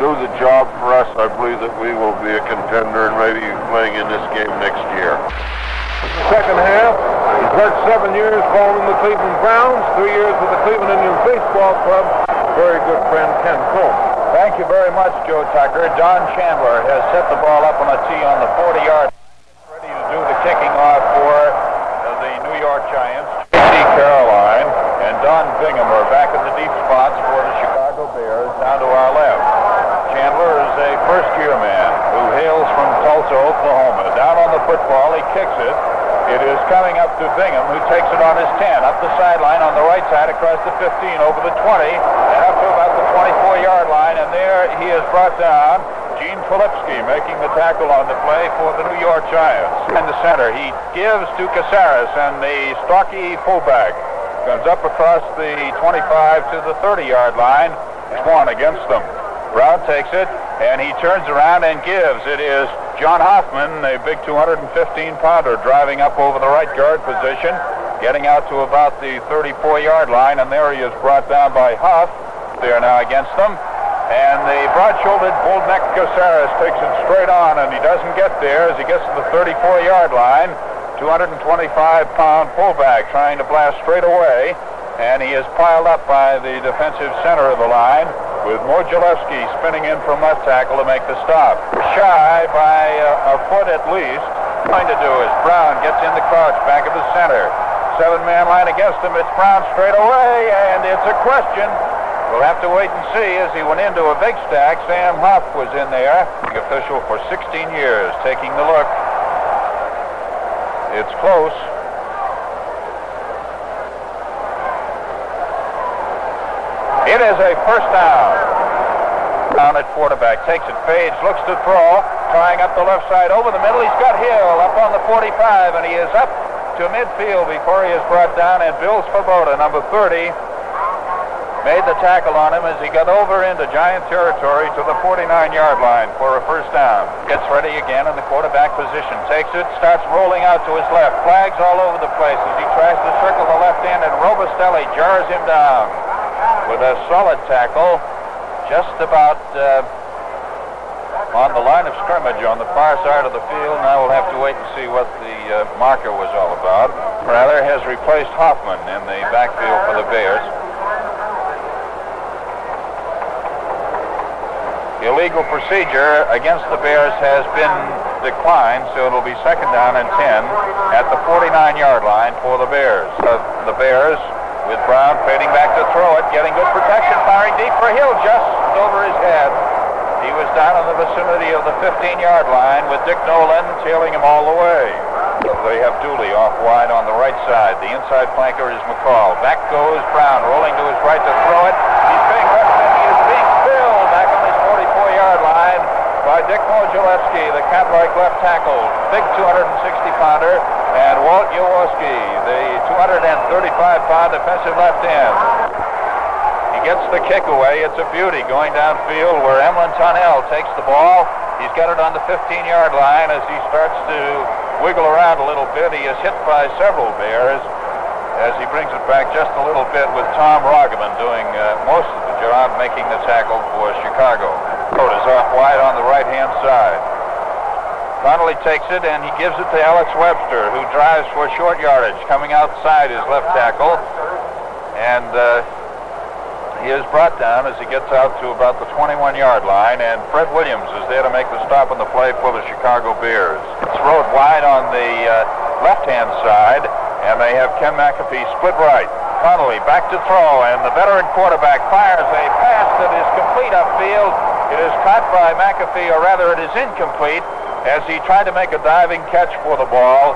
Speaker 5: do the job for us, I believe that we will be a contender and maybe playing in this game next year.
Speaker 2: Second half, he's worked seven years following the Cleveland Browns, three years with the Cleveland Indians Baseball Club. Very good friend Ken Coleman.
Speaker 3: Thank you very much, Joe Tucker. Don Chandler has set the ball up on a tee on the forty-yard line, ready to do the kicking off for uh, the New York Giants. J C Caroline and Don Bingham are back in the deep spots for the Chicago Bears down to our left. Chandler is a first-year man who hails from Tulsa, Oklahoma. Down on the football, he kicks it. It is coming up to Bingham, who takes it on his ten, up the sideline on the right side, across the fifteen, over the twenty, and up to about the twenty-four-yard line, and there he is brought down. Gene Filipski making the tackle on the play for the New York Giants. In the center, he gives to Caceres, and the stocky fullback comes up across the twenty-five to the thirty-yard line. It's one against them. Brown takes it, and he turns around and gives. It is John Hoffman, a big two hundred fifteen pounder, driving up over the right guard position, getting out to about the thirty-four-yard line, and there he is brought down by Huff. They are now against them, and the broad-shouldered, bull-necked Caceres takes it straight on, and he doesn't get there as he gets to the thirty-four-yard line. two hundred twenty-five pound fullback trying to blast straight away, and he is piled up by the defensive center of the line, with Modzelewski spinning in from left tackle to make the stop. Shy by uh, a foot at least. Going to do is Brown gets in the crouch back of the center. Seven-man line against him. It's Brown straight away, and it's a question. We'll have to wait and see. As he went into a big stack, Sam Huff was in there. The official for sixteen years taking the look. It's close. It is a first down. Down at quarterback, takes it, fades, looks to throw, trying up the left side over the middle. He's got Hill up on the forty-five, and he is up to midfield before he is brought down. And Bill Svoboda, number thirty, made the tackle on him as he got over into Giant territory to the forty-nine-yard line for a first down. Gets ready again in the quarterback position, takes it, starts rolling out to his left. Flags all over the place as he tries to circle the left end, and Robustelli jars him down with a solid tackle just about uh, on the line of scrimmage on the far side of the field. Now we'll have to wait and see what the uh, marker was all about. Rather has replaced Hoffman in the backfield for the Bears. Illegal procedure against the Bears has been declined, so it'll be second down and ten at the forty-nine-yard line for the Bears. Uh, the Bears with Brown fading back to throw it, getting good protection, firing deep for Hill just over his head. He was down in the vicinity of the fifteen-yard line with Dick Nolan tailing him all the way. They have Dooley off wide on the right side. The inside flanker is McCall. Back goes Brown, rolling to his right to throw it. He's being rushed and he is being filled back on his forty-four-yard line by Dick Modzelewski, the cat-like left tackle, big two hundred sixty pounder, and Walt Jaworski, the two hundred thirty-five pound defensive left end. He gets the kick away. It's a beauty going downfield where Emlyn Tonnell takes the ball. He's got it on the fifteen-yard line. As he starts to wiggle around a little bit, he is hit by several Bears as he brings it back just a little bit, with Tom Roggeman doing uh, most of the job making the tackle for Chicago. Coat is off wide on the right-hand side. Connolly takes it, and he gives it to Alex Webster, who drives for short yardage, coming outside his left tackle. And uh, he is brought down as he gets out to about the twenty-one-yard line, and Fred Williams is there to make the stop on the play for the Chicago Bears. It's rode wide on the uh, left-hand side, and they have Ken McAfee split right. Connolly back to throw, and the veteran quarterback fires a pass that is complete upfield. It is caught by McAfee, or rather it is incomplete, as he tried to make a diving catch for the ball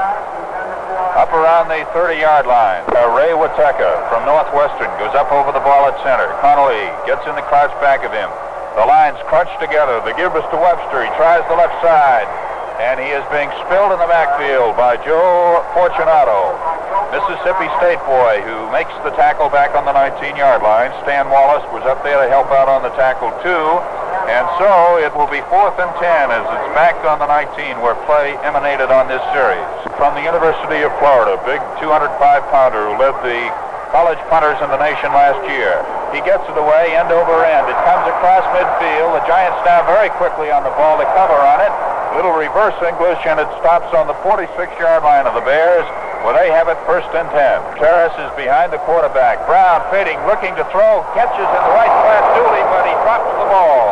Speaker 3: up around the thirty-yard line. Uh, Ray Wateka from Northwestern goes up over the ball at center. Connolly gets in the crouch back of him. The lines crunch together. The give is to Webster. He tries the left side, and he is being spilled in the backfield by Joe Fortunato, Mississippi State boy, who makes the tackle back on the nineteen-yard line. Stan Wallace was up there to help out on the tackle too. And so it will be fourth and ten as it's back on the nineteen, where play emanated on this series. From the University of Florida, big two hundred five pounder who led the college punters in the nation last year.
Speaker 6: He gets it away end over end. It comes across midfield. The Giants now very quickly on the ball to cover on it. Little reverse English, and it stops on the forty-six-yard line of the Bears, where they have it first and ten. Terrace is behind the quarterback. Brown fading, looking to throw, catches in the right flat Dooley, but he drops the ball.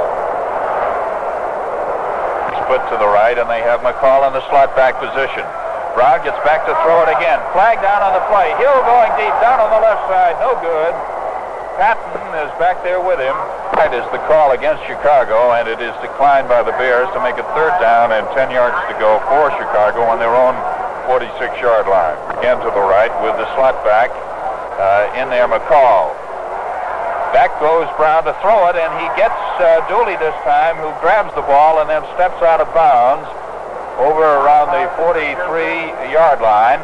Speaker 6: Split to the right, and they have McCall in the slot back position. Brown gets back to throw it again. Flag down on the play. Hill going deep down on the left side. No good. Patton is back there with him. That is the call against Chicago, and it is declined by the Bears to make it third down and ten yards to go for Chicago on their own forty-six-yard line. Again to the right with the slot back uh, in there, McCall. Back goes Brown to throw it, and he gets uh, Dooley this time, who grabs the ball and then steps out of bounds over around the forty-three-yard line.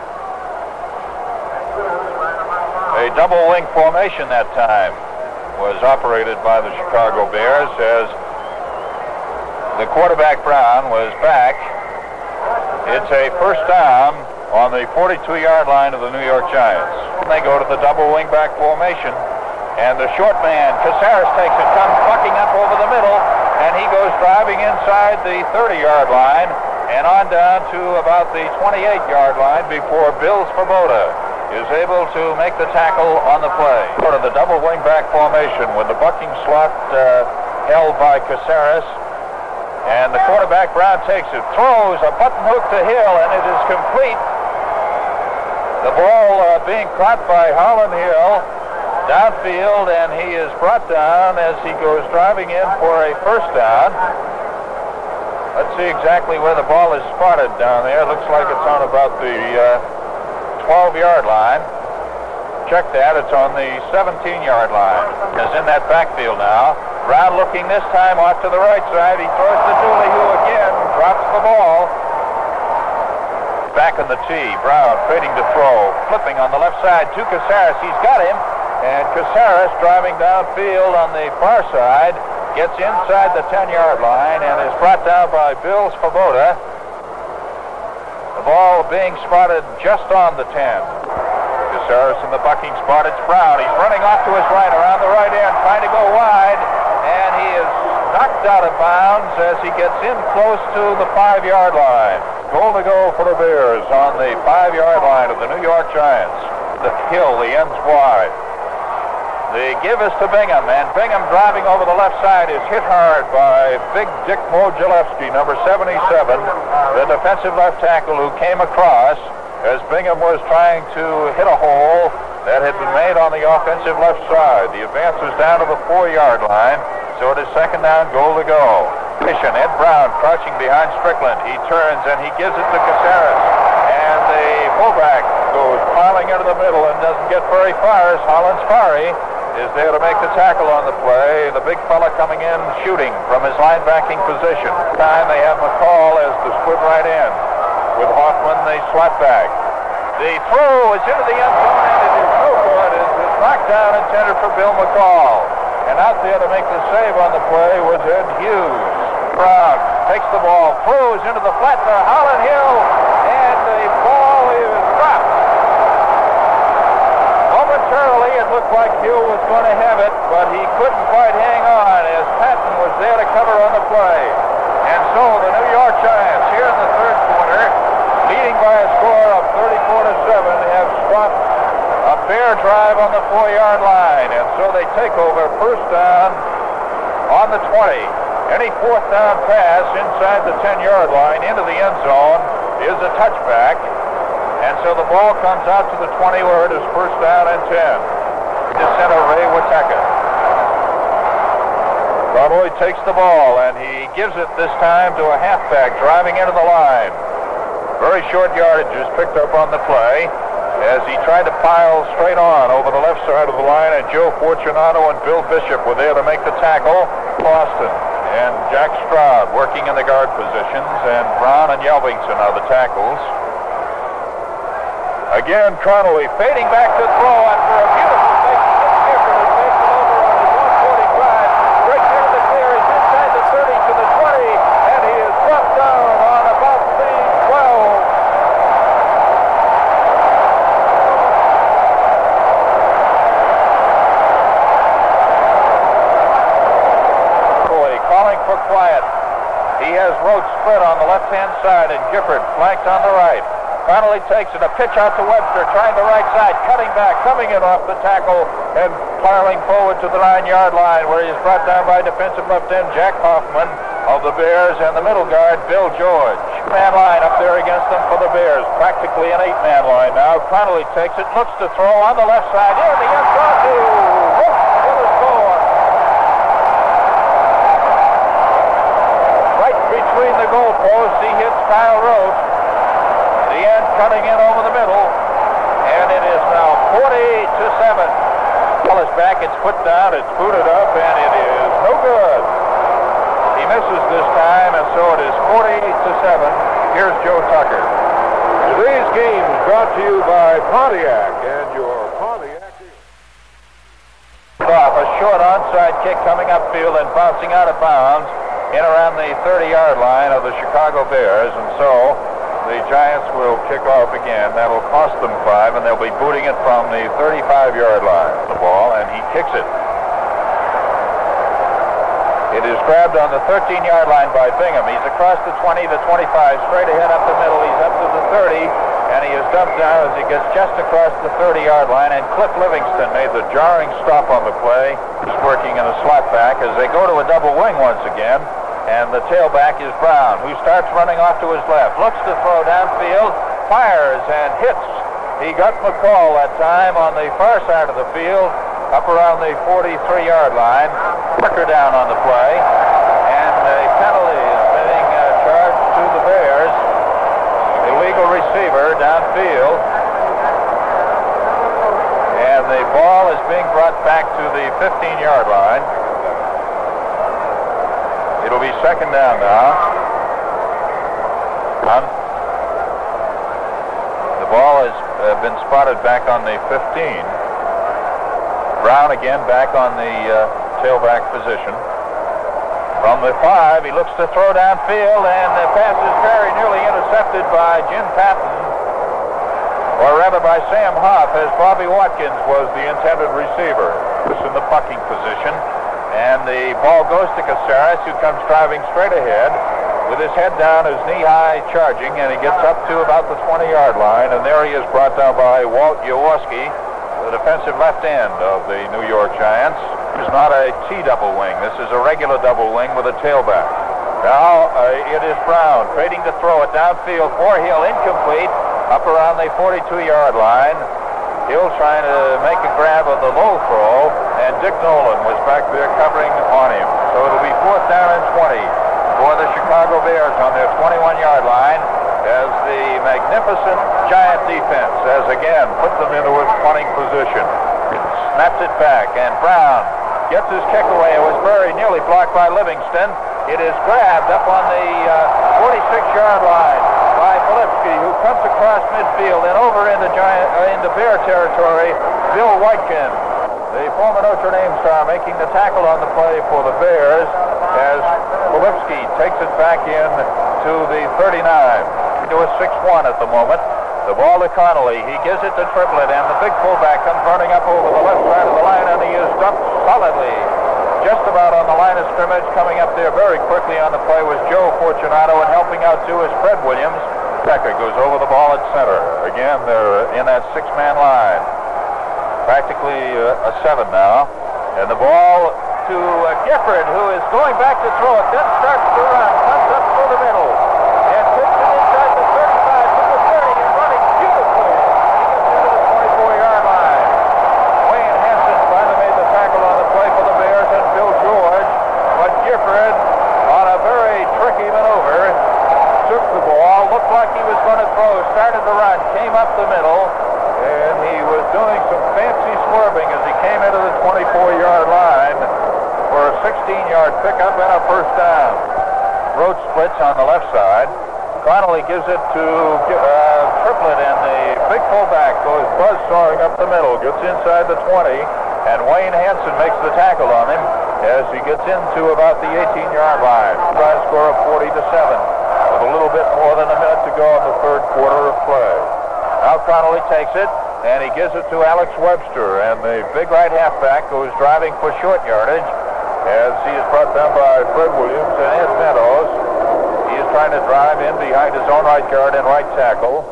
Speaker 6: A double wing formation that time was operated by the Chicago Bears as the quarterback Brown was back. It's a first down on the forty-two-yard line of the New York Giants. They go to the double wing back formation, and the short man, Caceres, takes it, comes bucking up over the middle, and he goes driving inside the thirty-yard line and on down to about the twenty-eight-yard line before Bill Svoboda is able to make the tackle on the play. Go to the double wing back formation with the bucking slot uh, held by Caceres, and the quarterback Brown takes it, throws a button hook to Hill, and it is complete. The ball uh, being caught by Holland Hill downfield, and he is brought down as he goes driving in for a first down. Let's see exactly where the ball is spotted down there. It looks like it's on about the uh, twelve-yard line. Check that. It's on the seventeen-yard line. Is in that backfield now. Brown looking this time off to the right side. He throws to Dooley, who again drops the ball. Back on the tee. Brown fading to throw. Flipping on the left side to Caceres. He's got him. And Caceres driving downfield on the far side gets inside the ten-yard line and is brought down by Bill Svoboda. The ball being spotted just on the ten. Caceres in the bucking spot. It's Brown. He's running off to his right around the right end, trying to go wide, and he is knocked out of bounds as he gets in close to the five-yard line. Goal to go for the Bears on the five-yard line of the New York Giants. The Hill, the ends wide. The give is to Bingham, and Bingham driving over the left side is hit hard by big Dick Modzelewski, number seventy-seven, the defensive left tackle who came across as Bingham was trying to hit a hole that had been made on the offensive left side. The advance was down to the four-yard line, so it is second down, goal to go. Ed Brown crouching behind Strickland. He turns and he gives it to Caceres, and the fullback goes piling into the middle and doesn't get very far as Hollins Fari is there to make the tackle on the play. The big fella coming in shooting from his linebacking position. This time they have McCall as the split right end with Hoffman the slot back. The throw is into the end zone, and it is no good. It is knocked down intended for Bill McCall. And out there to make the save on the play was Ed Hughes. Brown takes the ball, throws into the flat for Holland Hill, and the ball is dropped. Momentarily, it looked like Hill was going to have it, but he couldn't quite hang on as Patton was there to cover on the play. And so the New York Giants here in the third quarter, leading by a score of thirty-four to seven, have stopped a fair drive on the four-yard line. And so they take over first down on the twenty. Any fourth down pass inside the ten-yard line into the end zone is a touchback. And so the ball comes out to the twenty where it is first down and ten. To center Ray Wateka. Conway takes the ball and he gives it this time to a halfback driving into the line. Very short yardage is picked up on the play as he tried to pile straight on over the left side of the line, and Joe Fortunato and Bill Bishop were there to make the tackle. Boston and Jack Stroud working in the guard positions, and Brown and Yelvington are the tackles. Again, Connolly fading back to throw after a beautiful fake. Carefully takes it over on his own forty-five. Breaks into the clear. He's inside the thirty to the twenty, and he is dropped down on about the twelve. split on the left-hand side, and Gifford flanked on the right. Connolly takes it, a pitch out to Webster, trying the right side, cutting back, coming in off the tackle, and piling forward to the nine-yard line, where he is brought down by defensive left end Jack Hoffman of the Bears, and the middle guard, Bill George. Man line up there against them for the Bears, practically an eight-man line now. Connolly takes it, looks to throw on the left side, in the end zone, to Whoop, for the score. Right between the goalposts, he hits Kyle Roach. The end cutting in over the middle, and it is now forty to seven. Ball is back, it's put down, it's booted up, and it is no good. He misses this time, and so it is forty to seven. Here's Joe Tucker.
Speaker 7: Today's game is brought to you by Pontiac and your Pontiac.
Speaker 6: Off a short onside kick coming upfield and bouncing out of bounds in around the thirty-yard line of the Chicago Bears, and so the Giants will kick off again. That'll cost them five, and they'll be booting it from the thirty-five-yard line. The ball, and he kicks it. It is grabbed on the thirteen-yard line by Bingham. He's across the twenty, the twenty-five, straight ahead up the middle. He's up to the thirty, and he is dumped down as he gets just across the thirty-yard line, and Cliff Livingston made the jarring stop on the play. He's working in a slot back as they go to a double wing once again. And the tailback is Brown, who starts running off to his left, looks to throw downfield, fires and hits. He got McCall that time on the far side of the field, up around the forty-three-yard line. Parker down on the play, and a penalty is being uh, charged to the Bears. Illegal receiver downfield. And the ball is being brought back to the fifteen-yard line. It'll be second down now. On. The ball has uh, been spotted back on the fifteen. Brown again back on the uh, tailback position. From the five, he looks to throw downfield, and the pass is very nearly intercepted by Jim Patton, or rather by Sam Hoff, as Bobby Watkins was the intended receiver. This in the bucking position. And the ball goes to Caceres, who comes driving straight ahead with his head down, his knee high, charging, and he gets up to about the twenty-yard line, and there he is brought down by Walt Jaworski, the defensive left end of the New York Giants. It's not a T-double wing. This is a regular double wing with a tailback. Now uh, it is Brown trading to throw it downfield for Hill, incomplete, up around the forty-two-yard line. Hill trying to make a grab of the low throw, and Dick Nolan was back there covering on him. So it'll be fourth down and twenty for the Chicago Bears on their twenty-one-yard line, as the magnificent Giant defense has again put them into a punting position. Snaps it back, and Brown gets his kick away. It was very nearly blocked by Livingston. It is grabbed up on the uh, forty-six-yard line by Filipski, who comes across midfield and over into Giant uh, into Bear territory. Bill Whitekin, the former Notre Dame star, making the tackle on the play for the Bears, as Filipski takes it back in to the thirty-nine. To a six one at the moment. The ball to Connolly. He gives it to Triplett, and the big fullback comes running up over the left side of the line, and he is dumped solidly just about on the line of scrimmage. Coming up there very quickly on the play was Joe Fortunato, and helping out too is Fred Williams. Becker goes over the ball at center. Again, they're in that six-man line. Practically uh, a seven now. And the ball to uh, Gifford, who is going back to throw it, then starts to run, comes up through the middle, and puts it inside the thirty-five to the thirty, and running beautifully. He gets into the twenty-four-yard line. Wayne Hansen finally made the tackle on the play for the Bears, and Bill George, but Gifford, on a very tricky maneuver, took the ball, looked like he was going to throw, started to run, came up the middle, and he was doing some fancy swerving as he came into the twenty-four-yard line for a sixteen-yard pickup and a first down. Roach splits on the left side. Connolly gives it to uh, Triplett, and the big fullback goes buzzsawing up the middle, gets inside the twenty, and Wayne Hansen makes the tackle on him as he gets into about the eighteen-yard line. Try to score of forty to seven with a little bit more than a minute to go in the third quarter of play. Now Connolly takes it, and he gives it to Alex Webster, and the big right halfback goes driving for short yardage as he is brought down by Fred Williams and Ed Meadows. He is trying to drive in behind his own right guard and right tackle.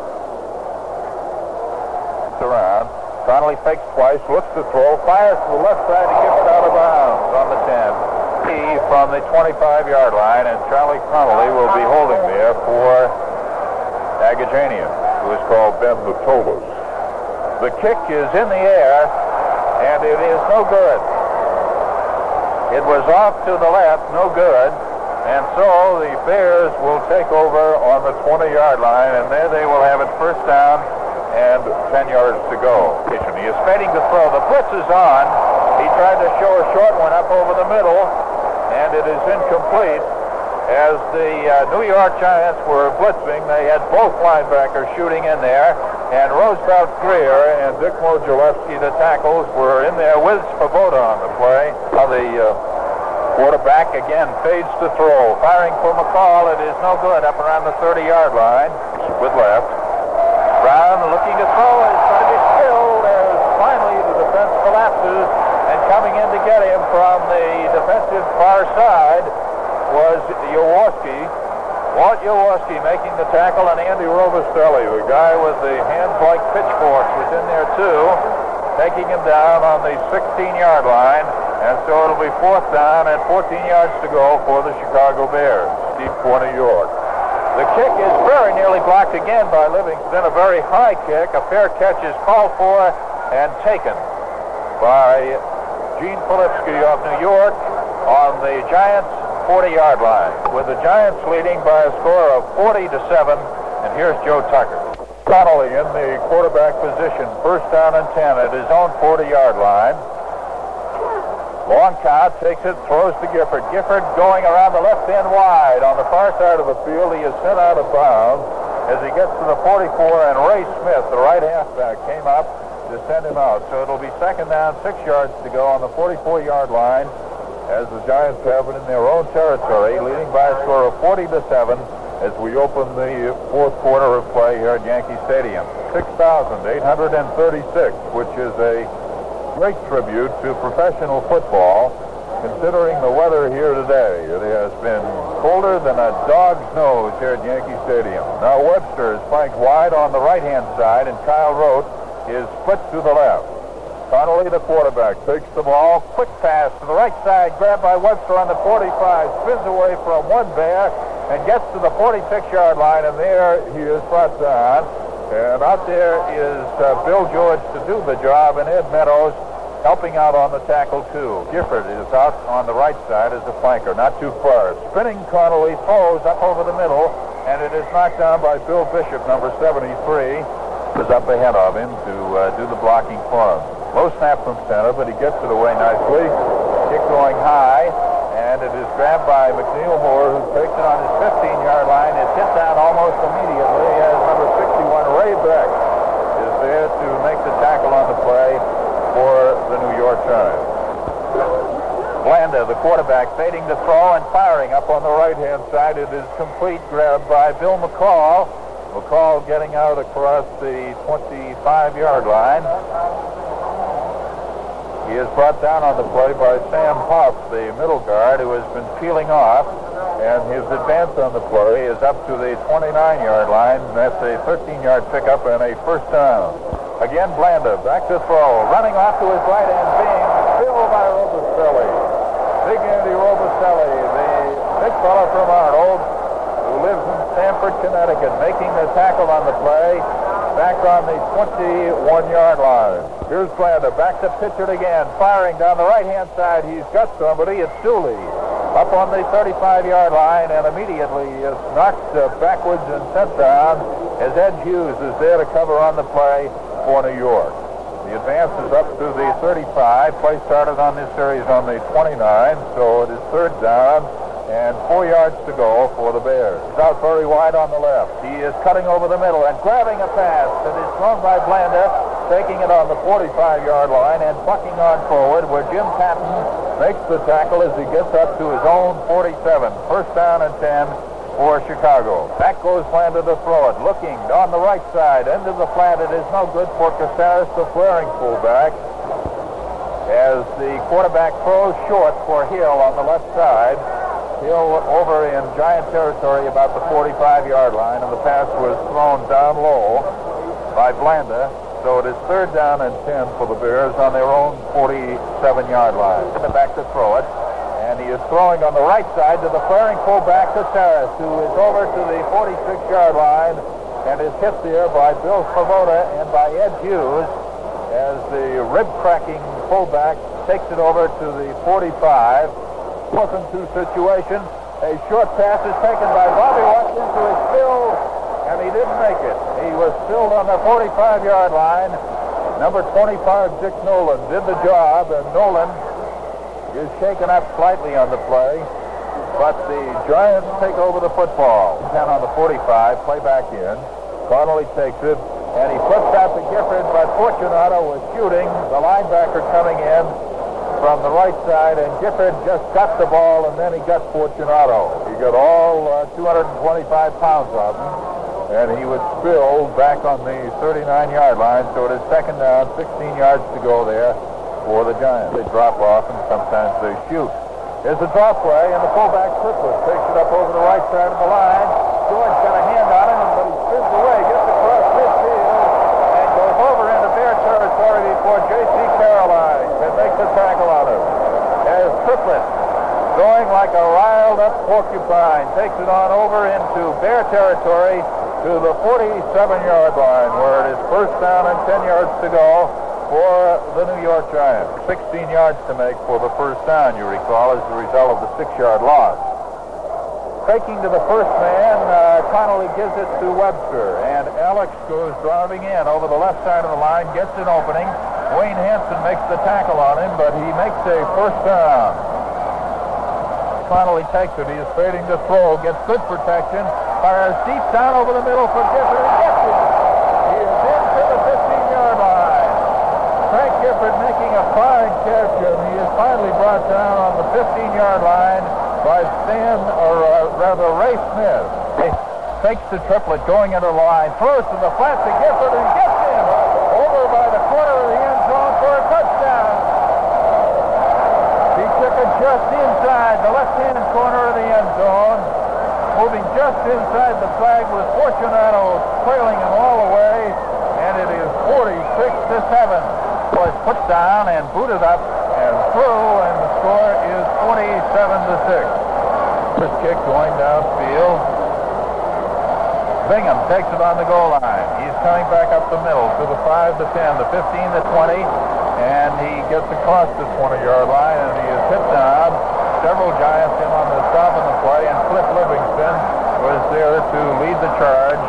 Speaker 6: It's around. Connolly fakes twice, looks to throw, fires to the left side to get it out of bounds on the ten. He from the twenty-five-yard line, and Charlie Connolly will be holding there for Agajanian, who is called Ben Mutolos. The kick is in the air, and it is no good. It was off to the left, no good, and so the Bears will take over on the twenty-yard line, and there they will have it first down and ten yards to go. He is fading to throw. The blitz is on. He tried to show a short one up over the middle, and it is incomplete. As the uh, New York Giants were blitzing, they had both linebackers shooting in there, and Roosevelt Greer and Dick Modulewski, the tackles, were in there with Svoboda on the play. Now the uh, quarterback again fades to throw, firing for McCall. It is no good up around the thirty-yard line with left. Brown looking to throw is going to be spilled as finally the defense collapses, and coming in to get him from the defensive far side was Jaworski. Walt Jaworski making the tackle, and Andy Robustelli, the guy with the hands like pitchforks, was in there too, taking him down on the sixteen-yard line, and so it'll be fourth down and fourteen yards to go for the Chicago Bears, deep for New York. The kick is very nearly blocked again by Livingston, a very high kick. A fair catch is called for and taken by Gene Filipski of New York on the Giants' forty-yard line, with the Giants leading by a score of forty to seven, and here's Joe Tucker. Connolly in the quarterback position, first down and ten at his own forty-yard line. Long count, takes it, throws to Gifford. Gifford going around the left end wide. On the far side of the field, he is sent out of bounds as he gets to the forty-four, and Ray Smith, the right halfback, came up to send him out. So it'll be second down, six yards to go on the forty-four-yard line, as the Giants have it in their own territory, leading by a score of forty to seven as we open the fourth quarter of play here at Yankee Stadium. six thousand eight hundred thirty-six, which is a great tribute to professional football, considering the weather here today. It has been colder than a dog's nose here at Yankee Stadium. Now Webster is flanked wide on the right-hand side, and Kyle Rote is split to the left. Connolly, the quarterback, takes the ball. Quick pass to the right side, grabbed by Webster on the forty-five, spins away from one Bear, and gets to the forty-six-yard line, and there he is brought down. And out there is uh, Bill George to do the job, and Ed Meadows helping out on the tackle, too. Gifford is out on the right side as a flanker, not too far. Spinning Connolly throws up over the middle, and it is knocked down by Bill Bishop, number seventy-three, who's up ahead of him to uh, do the blocking for him. Low snap from center, but he gets it away nicely. Kick going high, and it is grabbed by McNeil Moore, who takes it on his fifteen-yard line. It's hit down almost immediately as number sixty-one, Ray Beck, is there to make the tackle on the play for the New York Giants. Blanda, the quarterback, fading to throw and firing up on the right-hand side. It is complete, grabbed by Bill McCall. McCall getting out across the twenty-five-yard line. He is brought down on the play by Sam Huff, the middle guard, who has been peeling off, and his advance on the play is up to the twenty-nine-yard line. That's a thirteen-yard pickup and a first down. Again, Blanda, back to throw, running off to his right end, being filled by Robustelli. Big Andy Robustelli, the big fella from Arnold, who lives in Stamford, Connecticut, making the tackle on the play, back on the twenty-one-yard line. Here's Blanda, back to pitch it again, firing down the right-hand side. He's got somebody. It's Dooley up on the thirty-five-yard line, and immediately is knocked uh, backwards and sent down as Ed Hughes is there to cover on the play for New York. The advance is up to the thirty-five. Play started on this series on the twenty-nine, so it is third down and four yards to go for the Bears. He's out very wide on the left. He is cutting over the middle and grabbing a pass that is thrown by Blanda, taking it on the forty-five-yard line and bucking on forward, where Jim Patton makes the tackle as he gets up to his own forty-seven. First down and ten for Chicago. Back goes Blanda to throw it. Looking on the right side, into the flat. It is no good for Caceres, the flaring fullback, as the quarterback throws short for Hill on the left side. Hill over in Giant territory about the forty-five-yard line, and the pass was thrown down low by Blanda. So it is third down and ten for the Bears on their own forty-seven-yard line. Back to throw it, and he is throwing on the right side to the firing fullback, Caceres, who is over to the forty-six-yard line and is hit there by Bill Svoboda and by Ed Hughes as the rib-cracking fullback takes it over to the forty-five. Wasn't two situation. A short pass is taken by Bobby Watkins, who is filled, and he didn't make it. He was filled on the forty-five-yard line. Number twenty-five, Dick Nolan, did the job, and Nolan is shaken up slightly on the play, but the Giants take over the football. ten on the forty-five, play back in. Connolly takes it, and he flips out to Gifford, but Fortunato was shooting. The linebacker coming in from the right side, and Gifford just got the ball, and then he got Fortunato. He got all uh, two hundred twenty-five pounds of him, and he was spilled back on the thirty-nine-yard line, so it is second down, sixteen yards to go there for the Giants. They drop off, and sometimes they shoot. There's a draw play, and the fullback Triplett takes it up over the right side of the line. George got a hand on him, but he spins away, gets across midfield, and goes over into Bear territory before J C Caroline can make the tackle on him. As Triplett, going like a riled-up porcupine, takes it on over into Bear territory to the forty-seven-yard line, where it is first down and ten yards to go for the New York Giants. sixteen yards to make for the first down, you recall, as a result of the six-yard loss. Faking to the first man, uh, Connolly gives it to Webster, and Alex goes driving in over the left side of the line, gets an opening. Wayne Hanson makes the tackle on him, but he makes a first down. Connolly takes it. He is fading to throw, gets good protection, fires deep down over the middle for Gifford, and gets it. He is into the fifteen-yard line. Frank Gifford making a fine catch, and he is finally brought down on the fifteen-yard line by Stan, or uh, rather Ray Smith. He fakes the Triplett going into the line, throws to the flat to Gifford, and gets him over by the corner of the end zone for a touchdown. He took it just inside the left-hand corner of the end zone, moving just inside the flag with Fortunato trailing him all the way, and it is forty-six to seven. Was put down and booted up and through, and the score is forty-seven to six. First kick going downfield. Bingham takes it on the goal line. He's coming back up the middle to the five to ten, the fifteen to twenty, and he gets across the twenty-yard line, and he is hit down. Several Giants in on the stop of the play, and Cliff Livingston was there to lead the charge.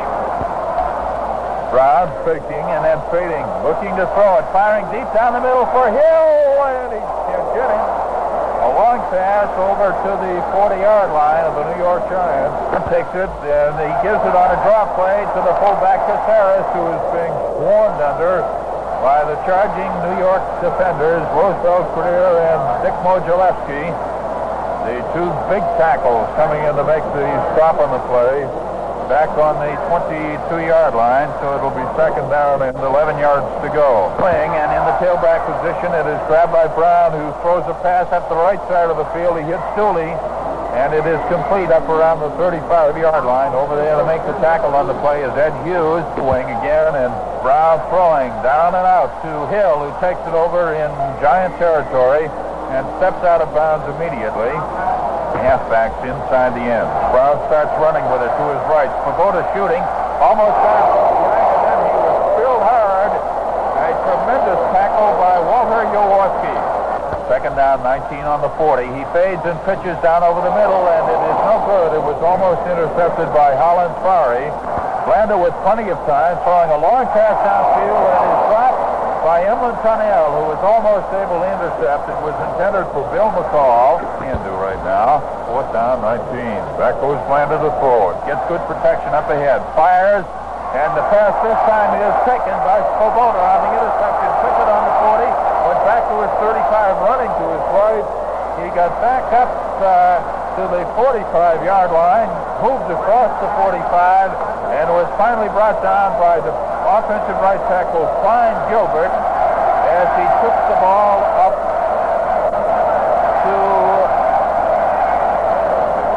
Speaker 6: Brown faking and then fading, looking to throw it, firing deep down the middle for Hill, and he can't get him. A long pass over to the forty-yard line of the New York Giants. Takes it, and he gives it on a draw play to the fullback Caceres, who is being swarmed under by the charging New York defenders, Roosevelt Creer and Dick Modzelewski. The two big tackles coming in to make the stop on the play. Back on the twenty-two-yard line, so it'll be second down and eleven yards to go. Playing, and in the tailback position, it is grabbed by Brown, who throws a pass up the right side of the field. He hits Dooley, and it is complete up around the thirty-five-yard line. Over there to make the tackle on the play is Ed Hughes, wing again, and Brown throwing down and out to Hill, who takes it over in Giant territory and steps out of bounds immediately. Halfbacks inside the end. Brown starts running with it to his right. Svoboda shooting, almost got it, and then he was spilled hard. A tremendous tackle by Walter Jaworski. Second down, nineteen on the forty. He fades and pitches down over the middle, and it is no good. It was almost intercepted by Holland Fari. Blanda with plenty of time, throwing a long pass downfield, and is dropped by Emlyn Tunnell, who was almost able to intercept. It was intended for Bill McCall. Can do right now. Fourth down, nineteen. Back goes Blanda to throw it. Gets good protection up ahead. Fires, and the pass this time is taken by Svoboda on the interception. Took it on the forty, went back to his thirty-five, running to his right. He got back up uh, to the forty-five-yard line, moved across the forty-five, and was finally brought down by the offensive right tackle, Klein Gilbert, as he took the ball up to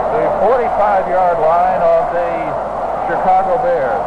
Speaker 6: forty-five-yard line of the Chicago Bears.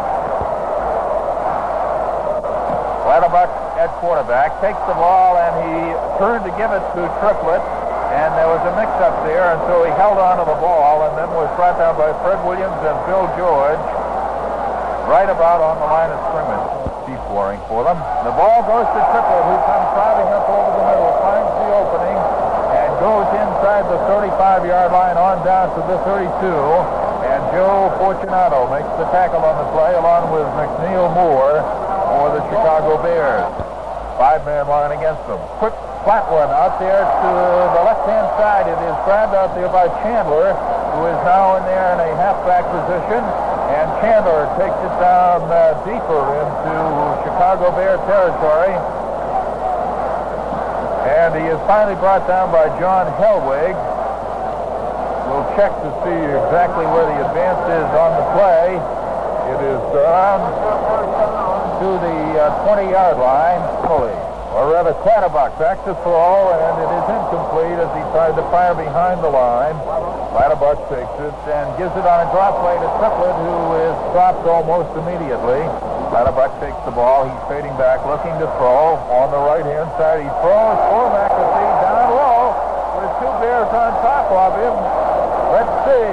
Speaker 6: Ladderbuck at quarterback takes the ball, and he turned to give it to Triplett, and there was a mix-up there, and so he held on to the ball and then was brought down by Fred Williams and Bill George right about on the line of scrimmage. Deforing for them. The ball goes to Triplett, who comes driving up over the middle, finds the opening, and goes inside the thirty-five-yard line on down to the thirty-two, and Joe Fortunato makes the tackle on the play along with McNeil Moore for the Chicago Bears. Five-man line against them. Quick flat one out there to the left-hand side. It is grabbed out there by Chandler, who is now in there in a halfback position. And Chandler takes it down uh, deeper into Chicago Bear territory. And he is finally brought down by John Helwig. We'll check to see exactly where the advance is on the play. It is down to the twenty-yard uh, line. Or rather, Clatterbuck back to throw, and it is incomplete as he tried to fire behind the line. Clatterbuck takes it and gives it on a drop play to Triplett, who is dropped almost immediately. Clatterbuck takes the ball. He's fading back, looking to throw. On the right-hand side, he throws. Full McAfee down low with two Bears on top of him. Let's see.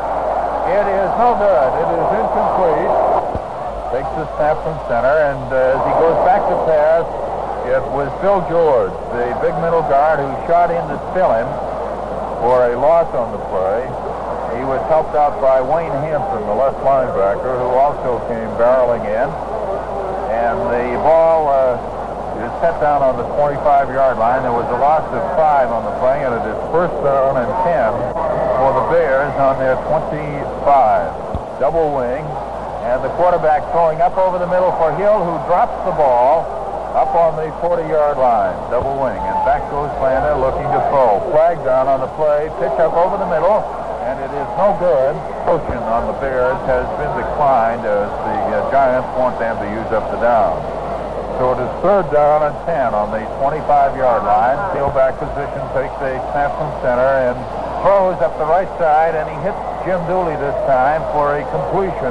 Speaker 6: It is no good. It is incomplete. Takes the snap from center, and uh, as he goes back to pass, it was Bill George, the big middle guard, who shot in to spill him for a loss on the play. He was helped out by Wayne Hampton, the left linebacker, who also came barreling in. And the ball uh, is set down on the twenty-five-yard line. There was a loss of five on the play, and it is first down and ten for the Bears on their twenty-five. Double wing, and the quarterback throwing up over the middle for Hill, who drops the ball up on the forty-yard line. Double wing, and back goes Lander looking to throw. Flag down on the play, pitch up over the middle, and it is no good. Motion on the Bears has been declined as the uh, Giants want them to use up the down. So it is third down and ten on the twenty-five-yard line. Tailback position takes a snap from center and throws up the right side, and he hits Jim Dooley this time for a completion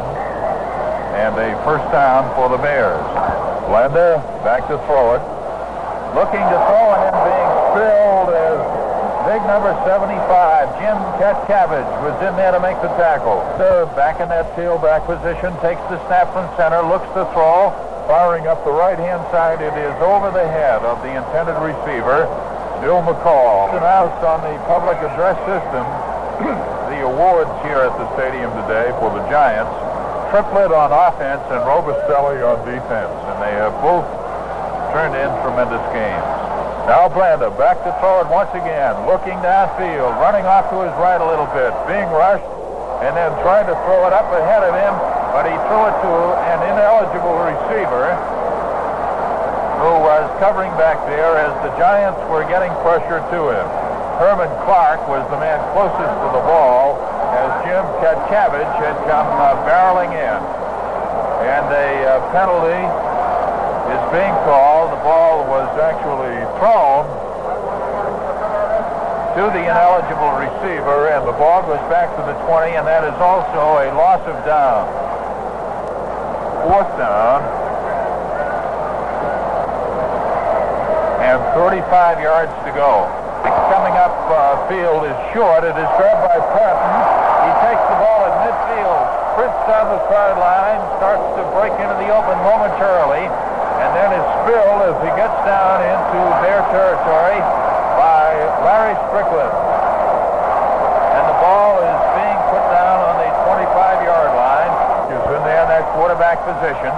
Speaker 6: and a first down for the Bears. Lander back to throw it. Looking to throw, and then being spilled as big number seventy-five, Jim Cabbage, was in there to make the tackle. So back in that tailback position, takes the snap from center, looks to throw, firing up the right-hand side. It is over the head of the intended receiver, Bill McCall. Announced on the public address system the awards here at the stadium today for the Giants. Triplett on offense and Robustelli on defense, and they have both turned in tremendous games. Now Blanda back to throw it once again, looking downfield, running off to his right a little bit, being rushed, and then trying to throw it up ahead of him, but he threw it to an ineligible receiver who was covering back there as the Giants were getting pressure to him. Herman Clark was the man closest to the ball as Jim Cabbage had come uh, barreling in. And a uh, penalty is being called. The ball was actually thrown to the ineligible receiver, and the ball goes back to the twenty, and that is also a loss of down. Fourth down. And thirty-five yards to go. Coming up uh, field is short. It is grabbed by Patton. He takes the ball at midfield, sprints down the sideline, starts to break into the open momentarily, and then is spilled as he gets down into Bear territory by Larry Strickland. And the ball is being put down on the twenty-five-yard line. He's in there in that quarterback position.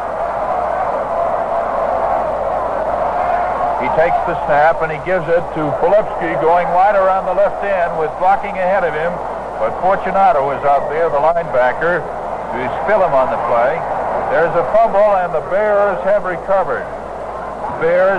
Speaker 6: He takes the snap and he gives it to Filipski, going wide around the left end with blocking ahead of him. But Fortunato is out there, the linebacker, to spill him on the play. There's a fumble, and the Bears have recovered. Bears,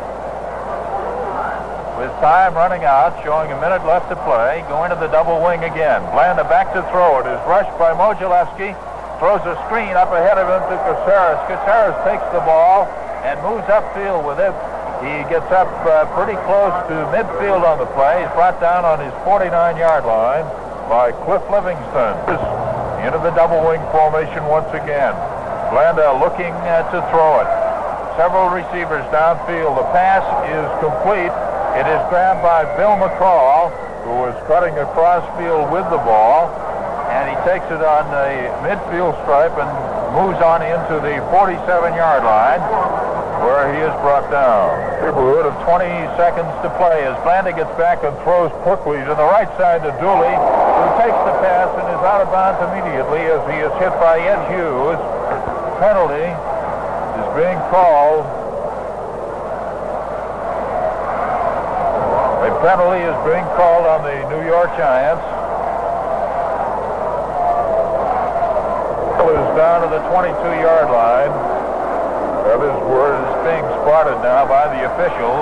Speaker 6: with time running out, showing a minute left to play, going to the double wing again. Blanda back to throw. It is rushed by Mojalewski. Throws a screen up ahead of him to Caceres. Caceres takes the ball and moves upfield with it. He gets up uh, pretty close to midfield on the play. He's brought down on his forty-nine-yard line. by Cliff Livingston. Into the double wing formation once again. Blanda looking uh, to throw it. Several receivers downfield. The pass is complete. It is grabbed by Bill McCall, who is cutting across field with the ball, and he takes it on the midfield stripe and moves on into the forty-seven-yard line, where he is brought down. Neighborhood of twenty seconds to play as Blanda gets back and throws quickly to the right side to Dooley, who takes the pass and is out of bounds immediately as he is hit by Ed Hughes. Penalty is being called. A penalty is being called on the New York Giants. It is down to the twenty-two-yard line. That is where it is being spotted now by the officials.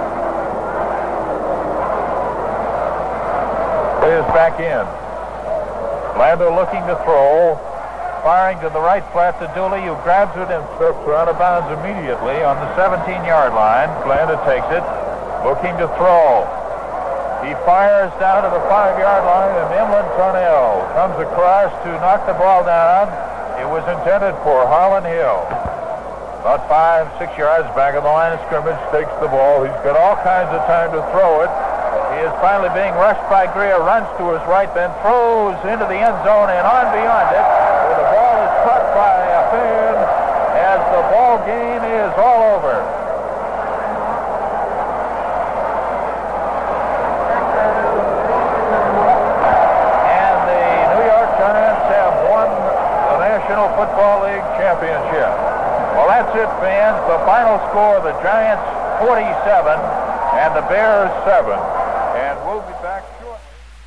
Speaker 6: It is back in. Blanda looking to throw. Firing to the right flat to Dooley, who grabs it and steps out of bounds immediately on the seventeen-yard line. Blanda takes it, looking to throw. He fires down to the five-yard line, and Imlin Cornell comes across to knock the ball down. It was intended for Harlan Hill. About five, six yards back of the line of scrimmage, takes the ball. He's got all kinds of time to throw it. He is finally being rushed by Greer, runs to his right, then throws into the end zone and on beyond it. Where the ball is caught by a fan as the ball game is all over. And the New York Giants have won the National Football League championship. Well, that's it, fans. The final score, the Giants forty-seven and the Bears seven. And we'll be back shortly.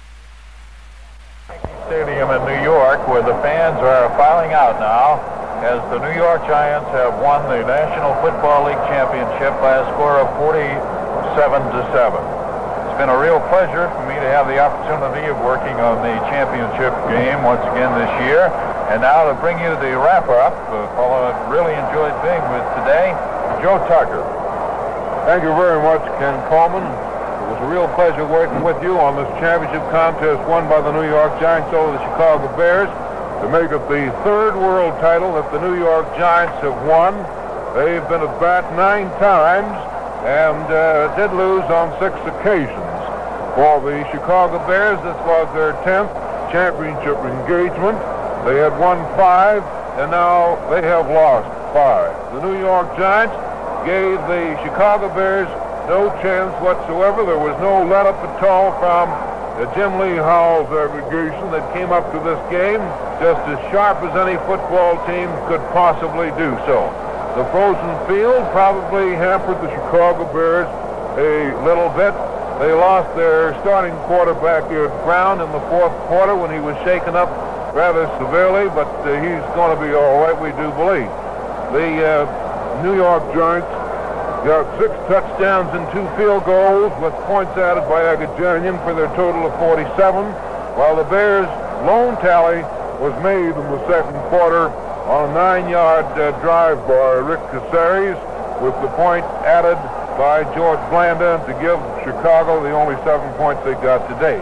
Speaker 6: Stadium in New York, where the fans are filing out now as the New York Giants have won the National Football League championship by a score of forty-seven to seven. It's been a real pleasure for me to have the opportunity of working on the championship game once again this year. And now to bring you the wrap-up, a fellow I really enjoyed being with today, Joe Tucker.
Speaker 7: Thank you very much, Ken Coleman. It was a real pleasure working with you on this championship contest won by the New York Giants over the Chicago Bears to make it the third world title that the New York Giants have won. They've been at bat nine times and uh, did lose on six occasions. For the Chicago Bears, this was their tenth championship engagement. They had won five, and now they have lost five. The New York Giants gave the Chicago Bears no chance whatsoever. There was no let-up at all from the Jim Lee Howell's aggregation that came up to this game just as sharp as any football team could possibly do so. The frozen field probably hampered the Chicago Bears a little bit. They lost their starting quarterback, Ed Brown, in the fourth quarter when he was shaken up rather severely, but uh, he's going to be all right, we do believe. The uh, New York Giants got six touchdowns and two field goals with points added by Agajanian for their total of forty-seven, while the Bears' lone tally was made in the second quarter on a nine-yard uh, drive by Rick Casares, with the point added by George Blanda to give Chicago the only seven points they got today.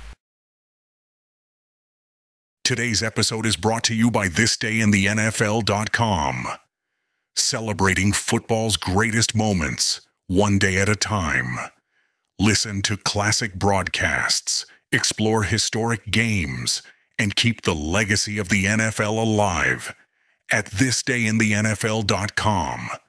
Speaker 1: Today's episode is brought to you by this day in the N F L dot com. Celebrating football's greatest moments, one day at a time. Listen to classic broadcasts, explore historic games, and keep the legacy of the N F L alive at this day in the N F L dot com.